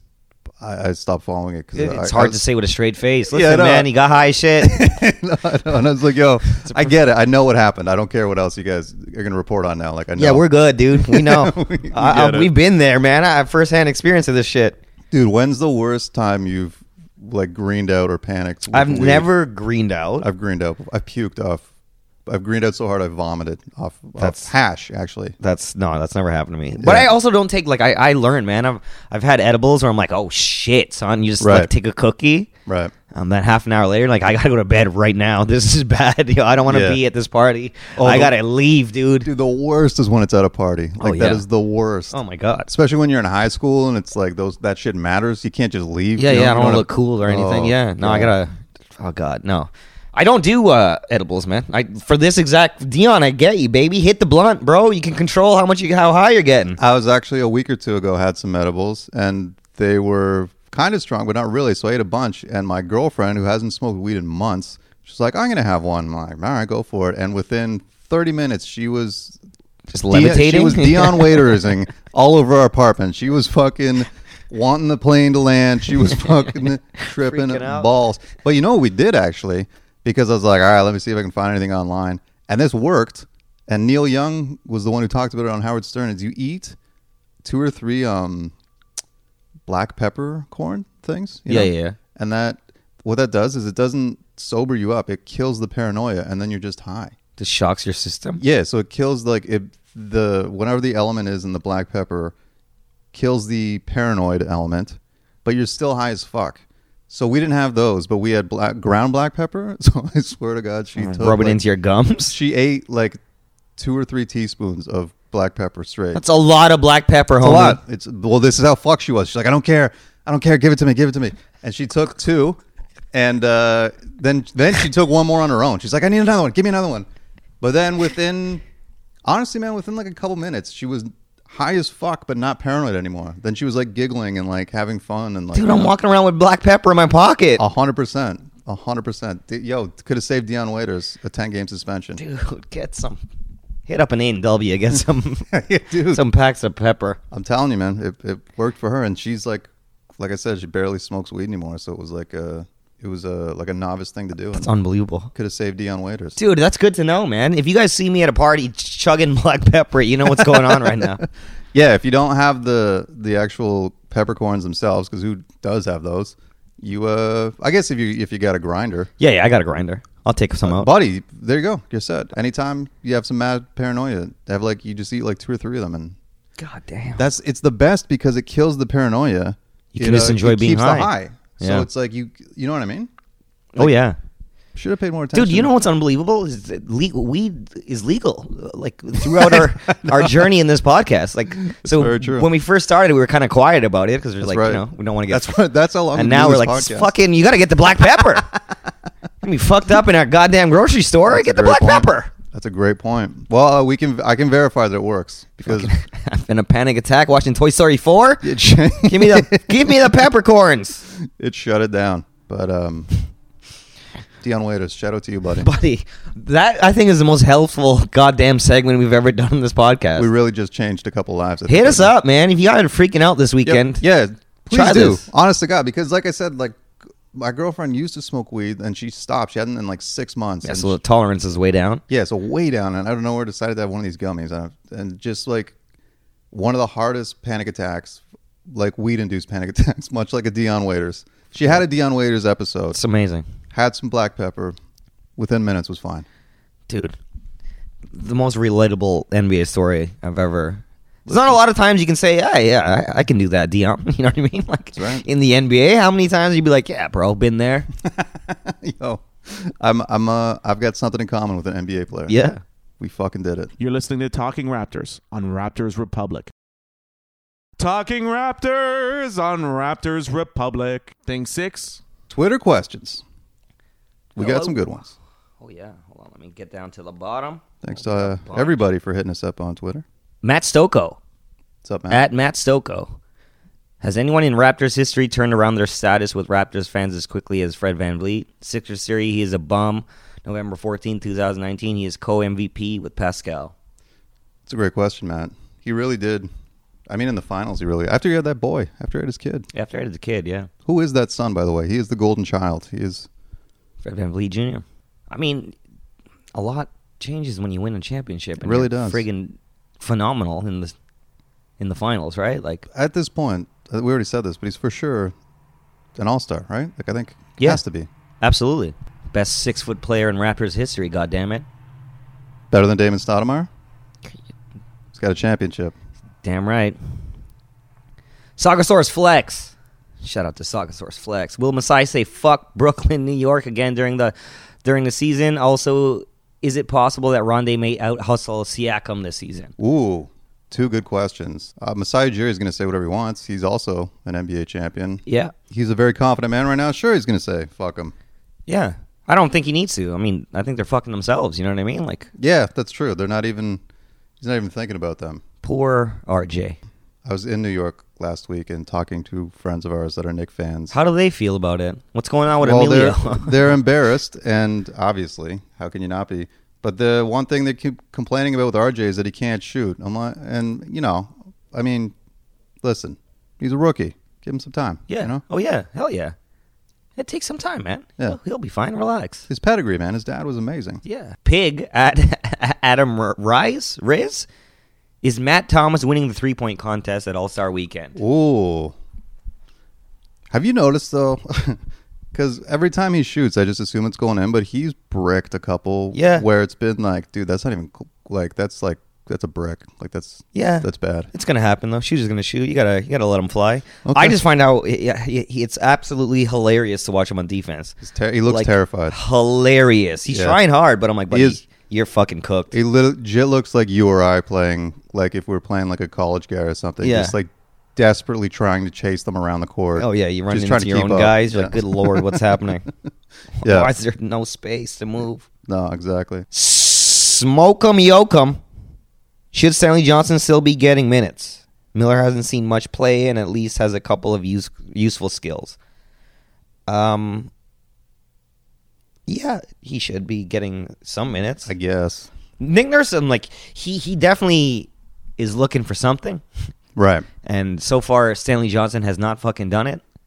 I stopped following it because It's hard to say with a straight face. Listen, Yeah, I know. man, he got high as shit. And I was like, yo, I get it. I know what happened. I don't care what else you guys are gonna report on now. Like, I know. Yeah, we're good, dude. We know. We get it. We've been there, man. I have firsthand experience of this shit. Dude, when's the worst time you've like greened out or panicked? with I've weed? never greened out. I've greened out. I've puked off. I've greened out so hard I vomited off That's- hash. Actually, That's never happened to me. But Yeah. I also don't take like I learned, man. I've had edibles where I'm like, oh shit, son. You just like Right. take a cookie. right? Then half an hour later, like I gotta go to bed right now. This is bad. I don't want to Yeah. be at this party. Oh, I gotta leave, dude. Dude, the worst is when it's at a party. Like yeah. that is the worst. Oh my god. Especially when you're in high school and it's like that shit matters. You can't just leave. Yeah, you know? yeah. I You don't want to wanna- look cool or anything. Oh, Yeah. No, I God. gotta. Oh god, no. I don't do edibles, man. For this exact Dion, I get you, baby. Hit the blunt, bro. You can control how high you're getting. I was actually a week or two ago had some edibles and they were kind of strong, but not really. So I ate a bunch. And my girlfriend, who hasn't smoked weed in months, she's like, "I'm gonna have one." I'm like, "All right, go for it." And within 30 minutes, she was Just levitating. She was Dion Waitersing all over our apartment. She was fucking wanting the plane to land. She was fucking tripping Freaking out. balls. But you know what we did actually? Because I was like, all right, let me see if I can find anything online. And this worked. And Neil Young was the one who talked about it on Howard Stern. Is you eat 2 or 3 black pepper corn things. you know? Yeah. And what that does is it doesn't sober you up. It kills the paranoia, and then you're just high. This shocks your system. Yeah, so it kills whenever the element is in the black pepper, kills the paranoid element, but you're still high as fuck. So we didn't have those, but we had ground black pepper. So I swear to God, she took Rub it into your gums. She ate like 2 or 3 teaspoons of black pepper straight. That's a lot of black pepper, It's homie. a lot. This is how fucked she was. She's like, I don't care. Give it to me. And she took 2, and then she took 1 more on her own. She's like, I need another one. Give me another one. But then within like a couple minutes, she was high as fuck, but not paranoid anymore. Then she was like giggling and like having fun and like. Dude, I'm walking around with black pepper in my pocket. 100%. 100%. Yo, could have saved Dion Waiters a 10-game suspension. Dude, get some. Hit up an A&W. Get some Yeah, dude. some packs of pepper. I'm telling you, man, it worked for her, and she's like like I said, she barely smokes weed anymore. So it was like a novice thing to do. That's unbelievable. Could have saved Dion Waiters. Dude, that's good to know, man. If you guys see me at a party chugging black pepper, you know what's going on right now. Yeah, if you don't have the actual peppercorns themselves, because who does have those? You, I guess if you got a grinder. Yeah, I got a grinder. I'll take some out. Buddy, there you go. You're set. Anytime you have some mad paranoia, you just eat like 2 or 3 of them, and God damn, it's the best because it kills the paranoia. You can just enjoy being high. The high. Yeah. So it's like you know what I mean? Oh yeah. Should have paid more attention. Dude, you know what's unbelievable is that weed is legal. Like throughout our journey in this podcast. Like so, very true. When we first started, we were kind of quiet about it because we're like, right. you know, we don't want to get. That's how long. And now we're like, fucking, you got to get the black pepper. We fucked up in our goddamn grocery store. Get the black pepper. That's a great point. Well, I can verify that it works because I've been a panic attack watching Toy Story 4. give me the peppercorns. It shut it down, but Dion Waiters, shout out to you, buddy. Buddy, that I think is the most helpful goddamn segment we've ever done in this podcast. We really just changed a couple lives. Hit us up, man. If you guys are freaking out this weekend, yeah, please try do. this. Honest to God, because like I said, like my girlfriend used to smoke weed and she stopped. She hadn't in like 6 months. Yeah, so the tolerance is way down. Yeah, so way down, and I don't know where decided to have one of these gummies, and just like one of the hardest panic attacks, like weed-induced panic attacks, much like a Dion Waiters. She had a Dion Waiters episode. It's amazing. Had some black pepper. Within minutes was fine. Dude, the most relatable NBA story I've ever... There's not a lot of times you can say, I can do that, Dion. You know what I mean? Like right. In the NBA, how many times you'd be like, yeah, bro, been there. Yo, I've got something in common with an NBA player. Yeah. We fucking did it. You're listening to Talking Raptors on Raptors Republic. Talking Raptors on Raptors Republic. Thing 6. Twitter questions. We got some good ones. Oh, yeah. Hold on. Let me get down to the bottom. Thanks to everybody for hitting us up on Twitter. Matt Stocco. What's up, Matt? At Matt Stocco. Has anyone in Raptors history turned around their status with Raptors fans as quickly as Fred VanVleet? Sixers series, he is a bum. November 14, 2019, he is co-MVP with Pascal. It's a great question, Matt. He really did. I mean, in the finals, after he had that boy, after he had his kid. After I had the kid, yeah. Who is that son, by the way? He is the golden child. He is... Fred VanVleet Jr. I mean, a lot changes when you win a championship. And it really you're does. Friggin' phenomenal in the finals, right? Like at this point, we already said this, but he's for sure an all-star, right? Like I think he has to be. Absolutely. Best 6-foot player in Raptors history, goddammit. Better than Damon Stoudemire? He's got a championship. Damn right. Sagasaurus Flex. Shout out to Sagasaurus Flex. Will Masai say fuck Brooklyn, New York again during the season? Also, is it possible that Rondé may out-hustle Siakam this season? Ooh, 2 good questions. Masai Ujiri is going to say whatever he wants. He's also an NBA champion. Yeah. He's a very confident man right now. Sure, he's going to say fuck him. Yeah. I don't think he needs to. I mean, I think they're fucking themselves. You know what I mean? Like, yeah, that's true. He's not even thinking about them. Poor RJ. I was in New York last week and talking to friends of ours that are Knick fans. How do they feel about it? What's going on with Emilio? They're embarrassed, and obviously, how can you not be? But the one thing they keep complaining about with RJ is that he can't shoot. And you know, I mean, listen, he's a rookie. Give him some time. Yeah. You know? Oh yeah. Hell yeah. It takes some time, man. Yeah. He'll be fine. Relax. His pedigree, man. His dad was amazing. Yeah. Pig at Adam Riz. Is Matt Thomas winning the 3-point contest at All-Star Weekend? Ooh. Have you noticed, though? Because every time he shoots, I just assume it's going in, but he's bricked a couple where it's been like, dude, that's not even, like, that's a brick. Like, that's bad. It's going to happen, though. Shooter's going to shoot. You gotta let him fly. Okay. I just find out it's absolutely hilarious to watch him on defense. He looks terrified. Hilarious. He's trying hard, but I'm like, buddy, you're fucking cooked. He legit looks like you or I playing, like if we were playing like a college guy or something. Yeah. Just like desperately trying to chase them around the court. Oh, yeah. You run just into your own guys. You're like, good Lord, what's happening? Yeah. Why is there no space to move? No, exactly. Smoke 'em, yoke 'em. Should Stanley Johnson still be getting minutes? Miller hasn't seen much play and at least has a couple of useful skills. Yeah, he should be getting some minutes. I guess. Nick Nurse, he definitely is looking for something. Right. And so far, Stanley Johnson has not fucking done it.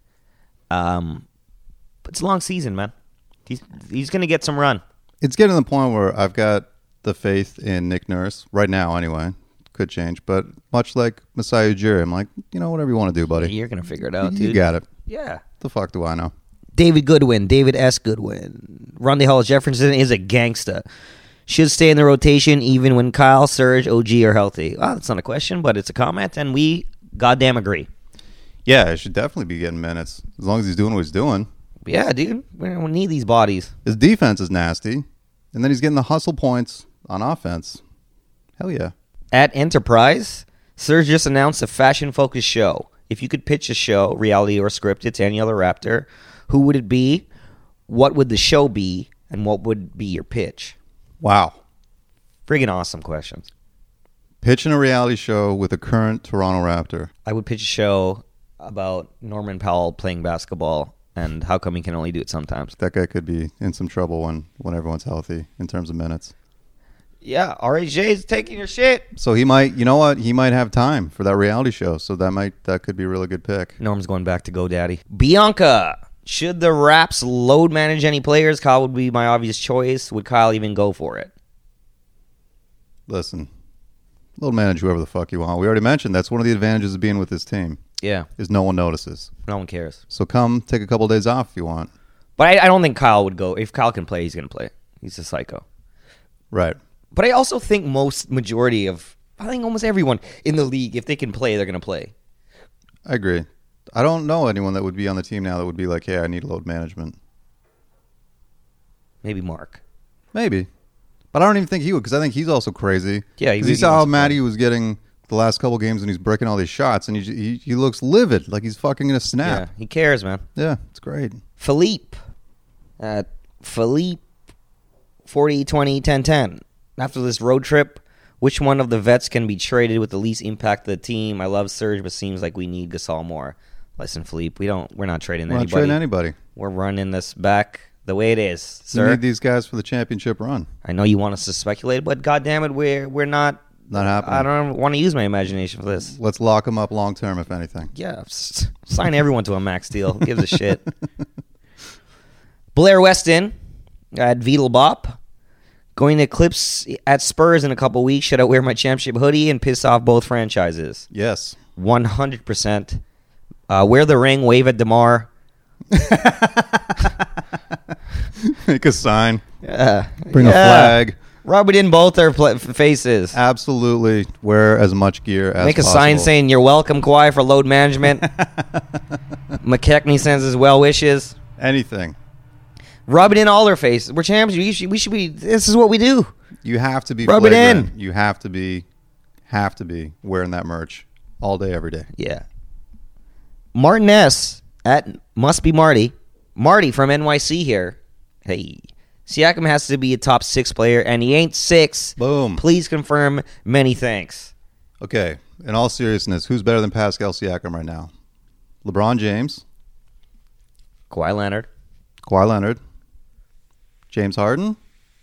But it's a long season, man. He's going to get some run. It's getting to the point where I've got the faith in Nick Nurse right now. Anyway, could change, but much like Masai Ujiri, I'm like, whatever you want to do, buddy. You're going to figure it out, dude. You got it. Yeah. The fuck do I know? David S. Goodwin. Rondae Hollis Jefferson is a gangsta. Should stay in the rotation even when Kyle, Serge, OG are healthy. Well, that's not a question, but it's a comment, and we goddamn agree. Yeah, he should definitely be getting minutes as long as he's doing what he's doing. Yeah, dude. We need these bodies. His defense is nasty, and then he's getting the hustle points on offense. Hell yeah. At Enterprise, Serge just announced a fashion-focused show. If you could pitch a show, reality or scripted, to any other Raptor, who would it be? What would the show be? And what would be your pitch? Wow. Friggin' awesome questions. Pitching a reality show with a current Toronto Raptor. I would pitch a show about Norman Powell playing basketball and how come he can only do it sometimes. That guy could be in some trouble when everyone's healthy in terms of minutes. Yeah, RHJ is taking your shit. So he might, he might have time for that reality show. So that could be a really good pick. Norm's going back to GoDaddy. Bianca, should the Raps load manage any players? Kyle would be my obvious choice. Would Kyle even go for it? Listen, load manage whoever the fuck you want. We already mentioned that's one of the advantages of being with this team. Yeah. Is no one notices. No one cares. So come take a couple of days off if you want. But I don't think Kyle would go. If Kyle can play, he's going to play. He's a psycho. Right. But I also think I think almost everyone in the league, if they can play, they're going to play. I agree. I don't know anyone that would be on the team now that would be like, hey, I need load management. Maybe Mark. Maybe. But I don't even think he would, because I think he's also crazy. Yeah, because you saw how mad he was getting the last couple games and he's breaking all these shots, and he looks livid, like he's fucking going to snap. Yeah, he cares, man. Yeah, it's great. Philippe 40, 20, 10, 10. After this road trip, which one of the vets can be traded with the least impact to the team? I love Serge, but seems like we need Gasol more. Listen, Philippe, we're not trading anybody. We're not trading anybody. We're running this back the way it is, sir. We need these guys for the championship run. I know you want us to speculate, but goddammit, we're not. Not happening. I don't want to use my imagination for this. Let's lock them up long term, if anything. Yeah, sign everyone to a max deal. Who gives a shit? Blair Weston at Beetle Bop. Going to Clips at Spurs in a couple weeks. Should I wear my championship hoodie and piss off both franchises? Yes. 100%. Wear the ring, wave at DeMar. Make a sign. Bring a flag. Rub it in both their faces. Absolutely. Wear as much gear as Make a possible. sign saying, "You're welcome, Kawhi, for load management." McKechnie sends his well wishes. Anything. Rub it in all their faces. We're champions. We should be. This is what we do. You have to be Rub flagrant. it in. You have to be wearing that merch all day, every day. Yeah. Martin S. at Must Be Marty. Marty from NYC here. Hey. Siakam has to be a top 6 player, and he ain't 6. Boom. Please confirm. Many thanks. Okay. In all seriousness, who's better than Pascal Siakam right now? LeBron James. Kawhi Leonard. James Harden?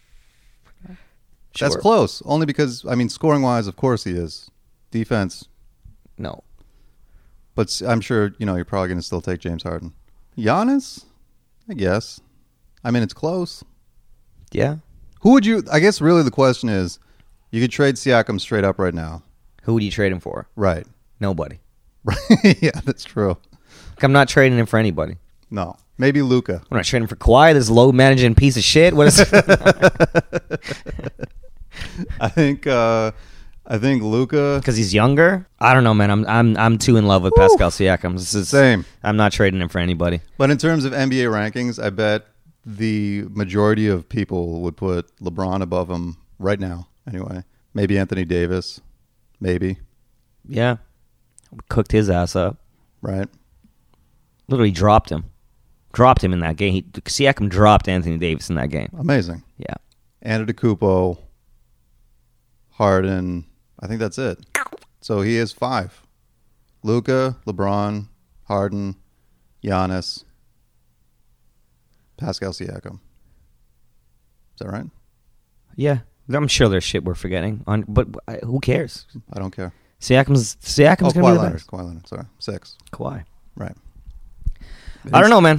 Sure. That's close. Only because, scoring-wise, of course he is. Defense. No. But I'm sure, you're probably going to still take James Harden. Giannis? I guess. It's close. Yeah. Who would you... I guess really the question is, you could trade Siakam straight up right now. Who would you trade him for? Right. Nobody. Right. Yeah, that's true. I'm not trading him for anybody. No. Maybe Luka. I'm not trading for Kawhi, this low-managing piece of shit. What is I think Luka... Because he's younger? I don't know, man. I'm too in love with Pascal Siakam. Same. I'm not trading him for anybody. But in terms of NBA rankings, I bet the majority of people would put LeBron above him right now, anyway. Maybe Anthony Davis. Maybe. Yeah. Cooked his ass up. Right. Literally dropped him. Dropped him in that game. Siakam dropped Anthony Davis in that game. Amazing. Yeah. Antetokounmpo, Harden. I think that's it. So he is 5. Luka, LeBron, Harden, Giannis, Pascal Siakam. Is that right? Yeah. I'm sure there's shit we're forgetting. But who cares? I don't care. Siakam's going to be the best. Kawhi Leonard. Sorry. 6. Kawhi. Right. I don't know, man.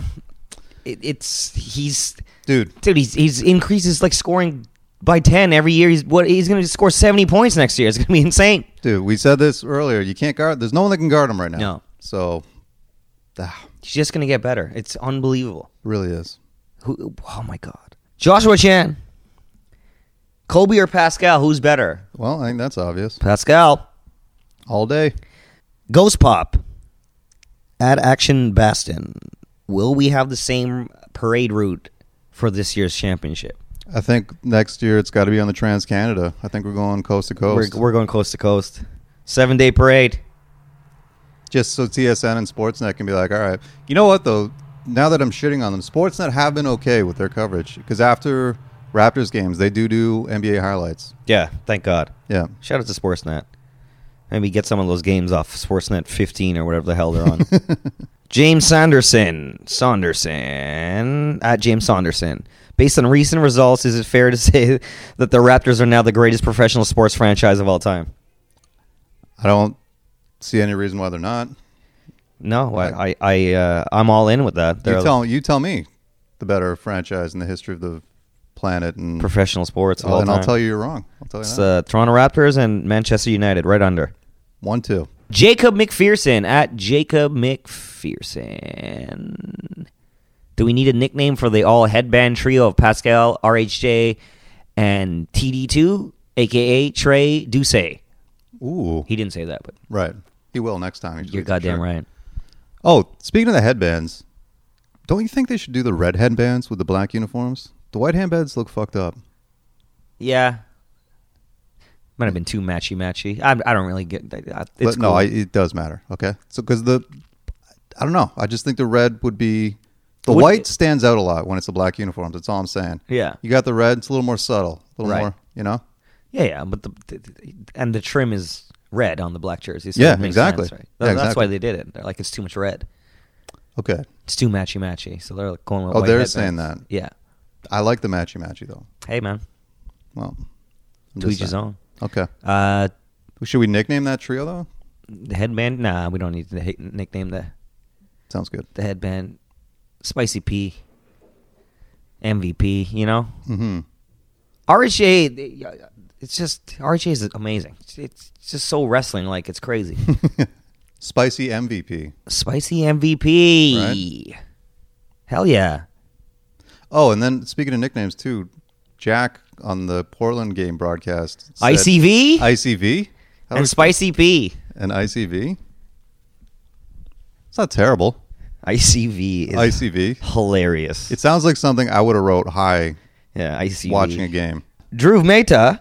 He's increases like scoring by 10 every year. He's going to score 70 points next year. It's going to be insane. Dude, we said this earlier. You can't guard. There's no one that can guard him right now. No. So, he's just going to get better. It's unbelievable. Really is. Oh my God. Joshua Chan. Kobe or Pascal? Who's better? Well, I think that's obvious. Pascal. All day. Ghost Pop. At Action Baston. Will we have the same parade route for this year's championship? I think next year it's got to be on the Trans-Canada. I think we're going coast to coast. We're going coast to coast. 7-day parade. Just so TSN and Sportsnet can be like, all right. You know what, though? Now that I'm shitting on them, Sportsnet have been okay with their coverage. Because after Raptors games, they do NBA highlights. Yeah, thank God. Yeah. Shout out to Sportsnet. Maybe get some of those games off Sportsnet 15 or whatever the hell they're on. James Saunderson. At James Saunderson. Based on recent results, is it fair to say that the Raptors are now the greatest professional sports franchise of all time? I don't see any reason why they're not. No, I'm all in with that. You tell me the better franchise in the history of the planet and professional sports of all time. I'll tell you you're wrong. I'll tell you it's that. Toronto Raptors and Manchester United, right under. 1-2. Jacob McPherson at Jacob McPherson. Do we need a nickname for the all headband trio of Pascal, RHJ, and TD2, a.k.a. Trey Ducey? Ooh. He didn't say that, but... Right. He will next time. You're goddamn right. Oh, speaking of the headbands, don't you think they should do the red headbands with the black uniforms? The white headbands look fucked up. Yeah. Might have been too matchy. I don't really get that. But cool. No, it does matter, okay? So, because I don't know. I just think the red would be... The white stands out a lot when it's the black uniforms. That's all I'm saying. Yeah. You got the red. It's a little more subtle. A little more, you know? Yeah. But the trim is red on the black jerseys. So yeah, exactly. Sense, right? Yeah, that's why they did it. They're like, it's too much red. Okay. It's too matchy. So they're like going with white headbands. Saying that. Yeah. I like the matchy, though. Hey, man. Well. To each his own. Okay. Should we nickname that trio, though? The headband? Nah, we don't need to nickname the... Sounds good. The headband... Spicy P, MVP, you know? Mm-hmm. RHA, RHA is amazing. It's just so wrestling, like it's crazy. Spicy MVP. Spicy MVP. Right? Hell yeah. Oh, and then speaking of nicknames, too, Jack on the Portland game broadcast said, ICV? ICV? And Spicy P. And ICV? It's not terrible. ICV is hilarious. It sounds like something I would have wrote high ICV. Watching a game. Drew Mehta,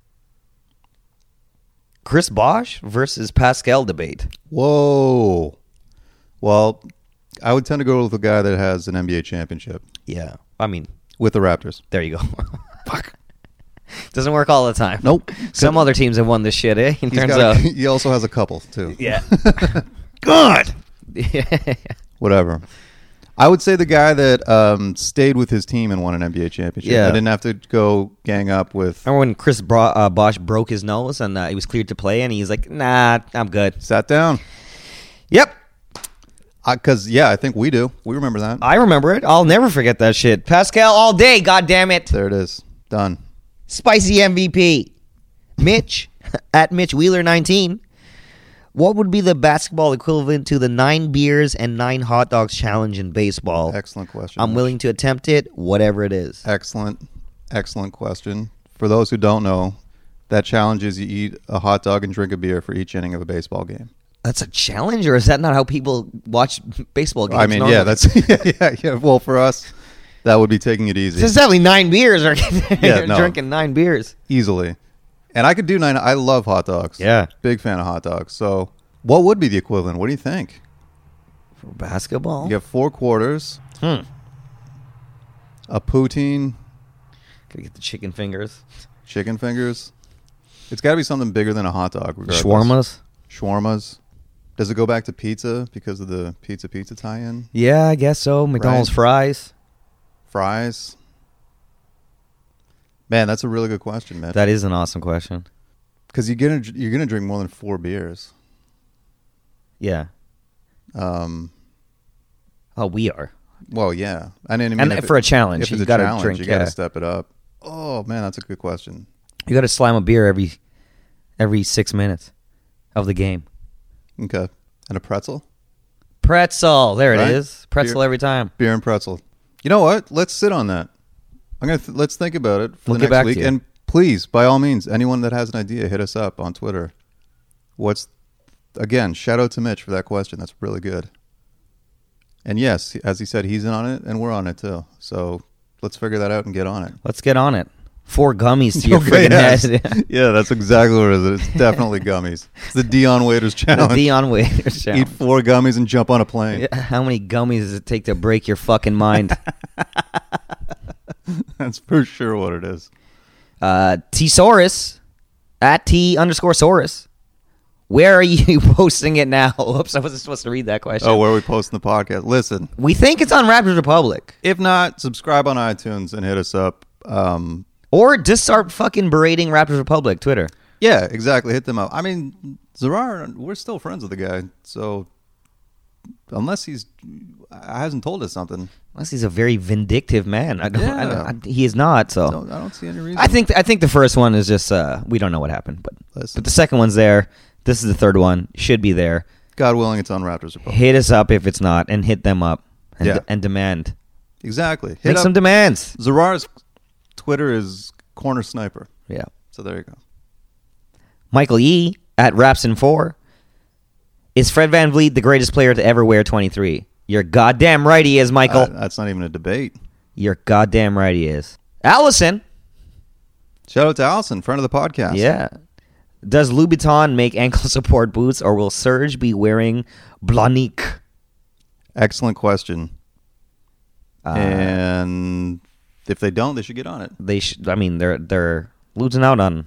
Chris Bosh versus Pascal debate. Whoa. Well, I would tend to go with a guy that has an NBA championship. Yeah. I mean. With the Raptors. There you go. Fuck. Doesn't work all the time. Nope. Some other teams have won this shit, eh? Turns out. He also has a couple, too. Yeah. God. Whatever. I would say the guy that stayed with his team and won an NBA championship. Yeah. I didn't have to go gang up with... Remember when Chris Bosh broke his nose and he was cleared to play and he's like, nah, I'm good. Sat down. Yep. Because, I think we do. We remember that. I remember it. I'll never forget that shit. Pascal all day, goddammit. There it is. Done. Spicy MVP. Mitch, at Mitch Wheeler 19. What would be the basketball equivalent to the 9 beers and 9 hot dogs challenge in baseball? Excellent question. I'm willing to attempt it, whatever it is. Excellent question. For those who don't know, that challenge is you eat a hot dog and drink a beer for each inning of a baseball game. That's a challenge, or is that not how people watch baseball games? I mean, normally? yeah, that's yeah. Well, for us, that would be taking it easy. So it's definitely 9 beers, or drinking 9 beers easily. And I could do 9. I love hot dogs. Yeah. Big fan of hot dogs. So what would be the equivalent? What do you think? For basketball? You have 4 quarters. A poutine. Gotta get the chicken fingers. Chicken fingers. It's got to be something bigger than a hot dog. Regardless. Shawarmas. Does it go back to pizza because of the pizza tie-in? Yeah, I guess so. McDonald's fries. Fries. Man, that's a really good question, man. That is an awesome question. Because you're gonna drink more than 4 beers. Yeah. How Oh, we are. Well, yeah. I mean, And for a challenge, if you it's a gotta challenge, drink, you got to yeah. step it up. Oh man, that's a good question. You got to slam a beer every 6 minutes of the game. Okay, and a pretzel. Pretzel. There Right? it is. Pretzel Beer. every time. Beer and pretzel. You know what? Let's sit on that. Let's think about it for We'll the get next back week. to you. And please, by all means, anyone that has an idea, hit us up on Twitter. Again, shout out to Mitch for that question. That's really good. And yes, as he said, he's in on it, and we're on it too. So let's figure that out and get on it. Let's get on it. 4 gummies to your Okay, freaking yes. head. Yeah, that's exactly what it is. It's definitely gummies. It's the Dion Waiters The challenge. Dion Waiters Eat challenge. 4 gummies and jump on a plane. Yeah, how many gummies does it take to break your fucking mind? That's for sure what it is. T-Saurus at T_Saurus. Where are you posting it now? Oops, I wasn't supposed to read that question. Oh, where are we posting the podcast? Listen, We think it's on Raptors Republic. if not, subscribe on iTunes and hit us up. Or just start fucking berating Raptors Republic Twitter. Yeah, exactly. Hit them up. I mean, Zarar, we're still friends with the guy. So unless he hasn't told us something, Unless he's a very vindictive man. Yeah. He is not, so. I don't see any reason. I think the first one is just we don't know what happened, but Listen. the second one's there. This is the third one. Should be there. God willing, it's on Raptors Republic. Hit us up if it's not, and hit them up and, Yeah. and demand. Exactly. Hit Make up. some demands. Zarar's Twitter is Corner Sniper. Yeah. So there you go. Michael E. at Rapson4. Is Fred VanVleet the greatest player to ever wear 23? You're goddamn right he is, Michael. That's not even a debate. You're goddamn right he is. Allison. Shout out to Allison, friend of the podcast. Yeah. Does Louboutin make ankle support boots, or will Serge be wearing Blahnik? Excellent question. And if they don't, they should get on it. They should. I mean, they're losing out on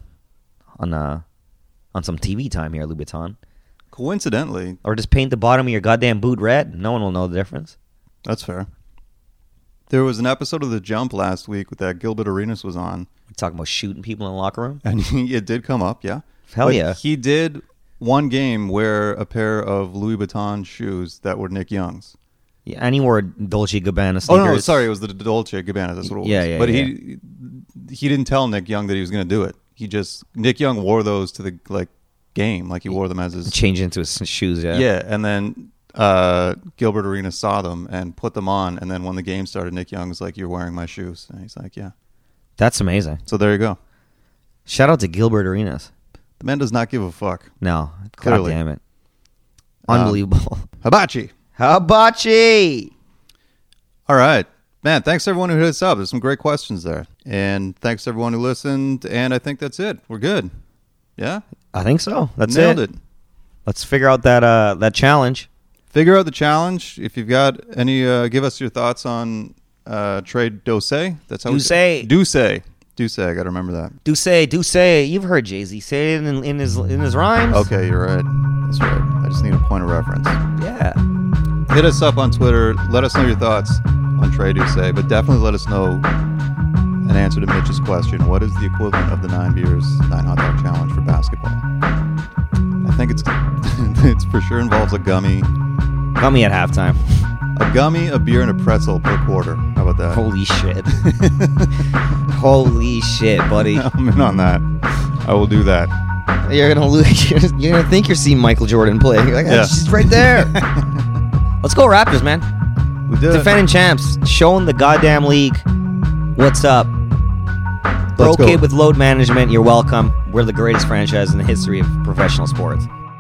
some TV time here, Louboutin. Coincidentally, Or just paint the bottom of your goddamn boot red. No one will know the difference. that's fair. There was an episode of The Jump last week that Gilbert Arenas was on, We're talking about shooting people in the locker room. and it did come up, yeah. Hell But yeah. He did one game wear a pair of Louis Vuitton shoes that were Nick Young's. Yeah, and he wore Dolce Gabbana Oh, sneakers. no, sorry, it was the Dolce Gabbana. That's what it was. Yeah, yeah, But yeah. he didn't tell Nick Young that he was going to do it. Nick Young wore those to the game, like he wore them as his Change into his shoes, yeah. Yeah, and then Gilbert Arenas saw them and put them on, and then when the game started, Nick Young was like, "You're wearing my shoes," and he's like, "Yeah." That's amazing. So there you go. Shout out to Gilbert Arenas. The man does not give a fuck. No, Clearly. God damn it. Unbelievable. Hibachi. Hibachi! All right. Man, thanks to everyone who hit us up. There's some great questions there. And thanks to everyone who listened. And I think that's it. We're good. Yeah? I think so. That's Nailed it. it. Let's figure out that challenge. Figure out the challenge. If you've got any, give us your thoughts on trade Dose. That's how Deuce. Deuce. I got to remember that. Do say. You've heard Jay-Z say it in his rhymes. Okay, you're right. That's right. I just need a point of reference. Yeah. Hit us up on Twitter. Let us know your thoughts on Trey Deuce, but definitely let us know an answer to Mitch's question. What is the equivalent of the 9 beers, 9 hot dog challenge for basketball? I think it's for sure involves a gummy, Gummy at halftime. a beer, and a pretzel per quarter. How about that? Holy shit. Holy shit, buddy. I'm in on that. I will do that. You're gonna lose. You're gonna think you're seeing Michael Jordan play. You're like, Yeah. she's right there. Let's go Raptors, man. We did. Defending champs, showing the goddamn league what's up. We're Let's okay go. with load management. You're welcome. We're the greatest franchise in the history of professional sports.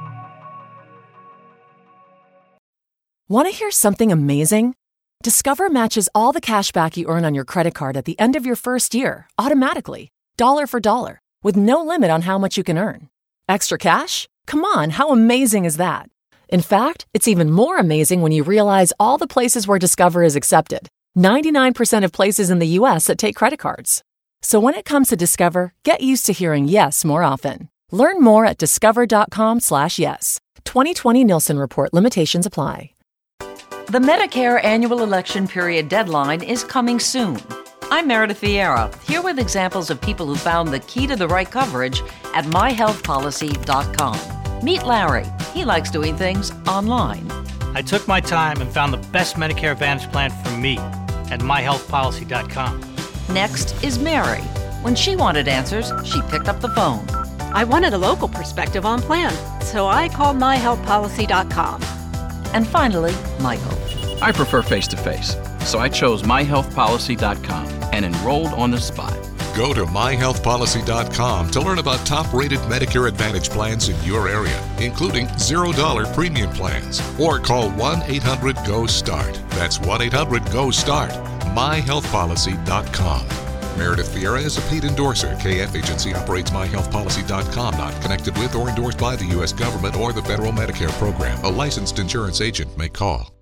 Want to hear something amazing? Discover matches all the cash back you earn on your credit card at the end of your first year, automatically, dollar for dollar, with no limit on how much you can earn. Extra cash? Come on, how amazing is that? In fact, it's even more amazing when you realize all the places where Discover is accepted. 99% of places in the U.S. that take credit cards. So when it comes to Discover, get used to hearing yes more often. Learn more at discover.com/yes. 2020 Nielsen Report. Limitations apply. The Medicare annual election period deadline is coming soon. I'm Meredith Vieira, here with examples of people who found the key to the right coverage at myhealthpolicy.com. Meet Larry. He likes doing things online. I took my time and found the best Medicare Advantage plan for me at myhealthpolicy.com. Next is Mary. When she wanted answers, she picked up the phone. I wanted a local perspective on plan, so I called myhealthpolicy.com. And finally, Michael. I prefer face-to-face, so I chose myhealthpolicy.com and enrolled on the spot. Go to myhealthpolicy.com to learn about top-rated Medicare Advantage plans in your area, including $0 premium plans. Or call 1-800-GO-START. That's 1-800-GO-START. myhealthpolicy.com. Meredith Vieira is a paid endorser. KF Agency operates myhealthpolicy.com, not connected with or endorsed by the U.S. government or the federal Medicare program. A licensed insurance agent may call.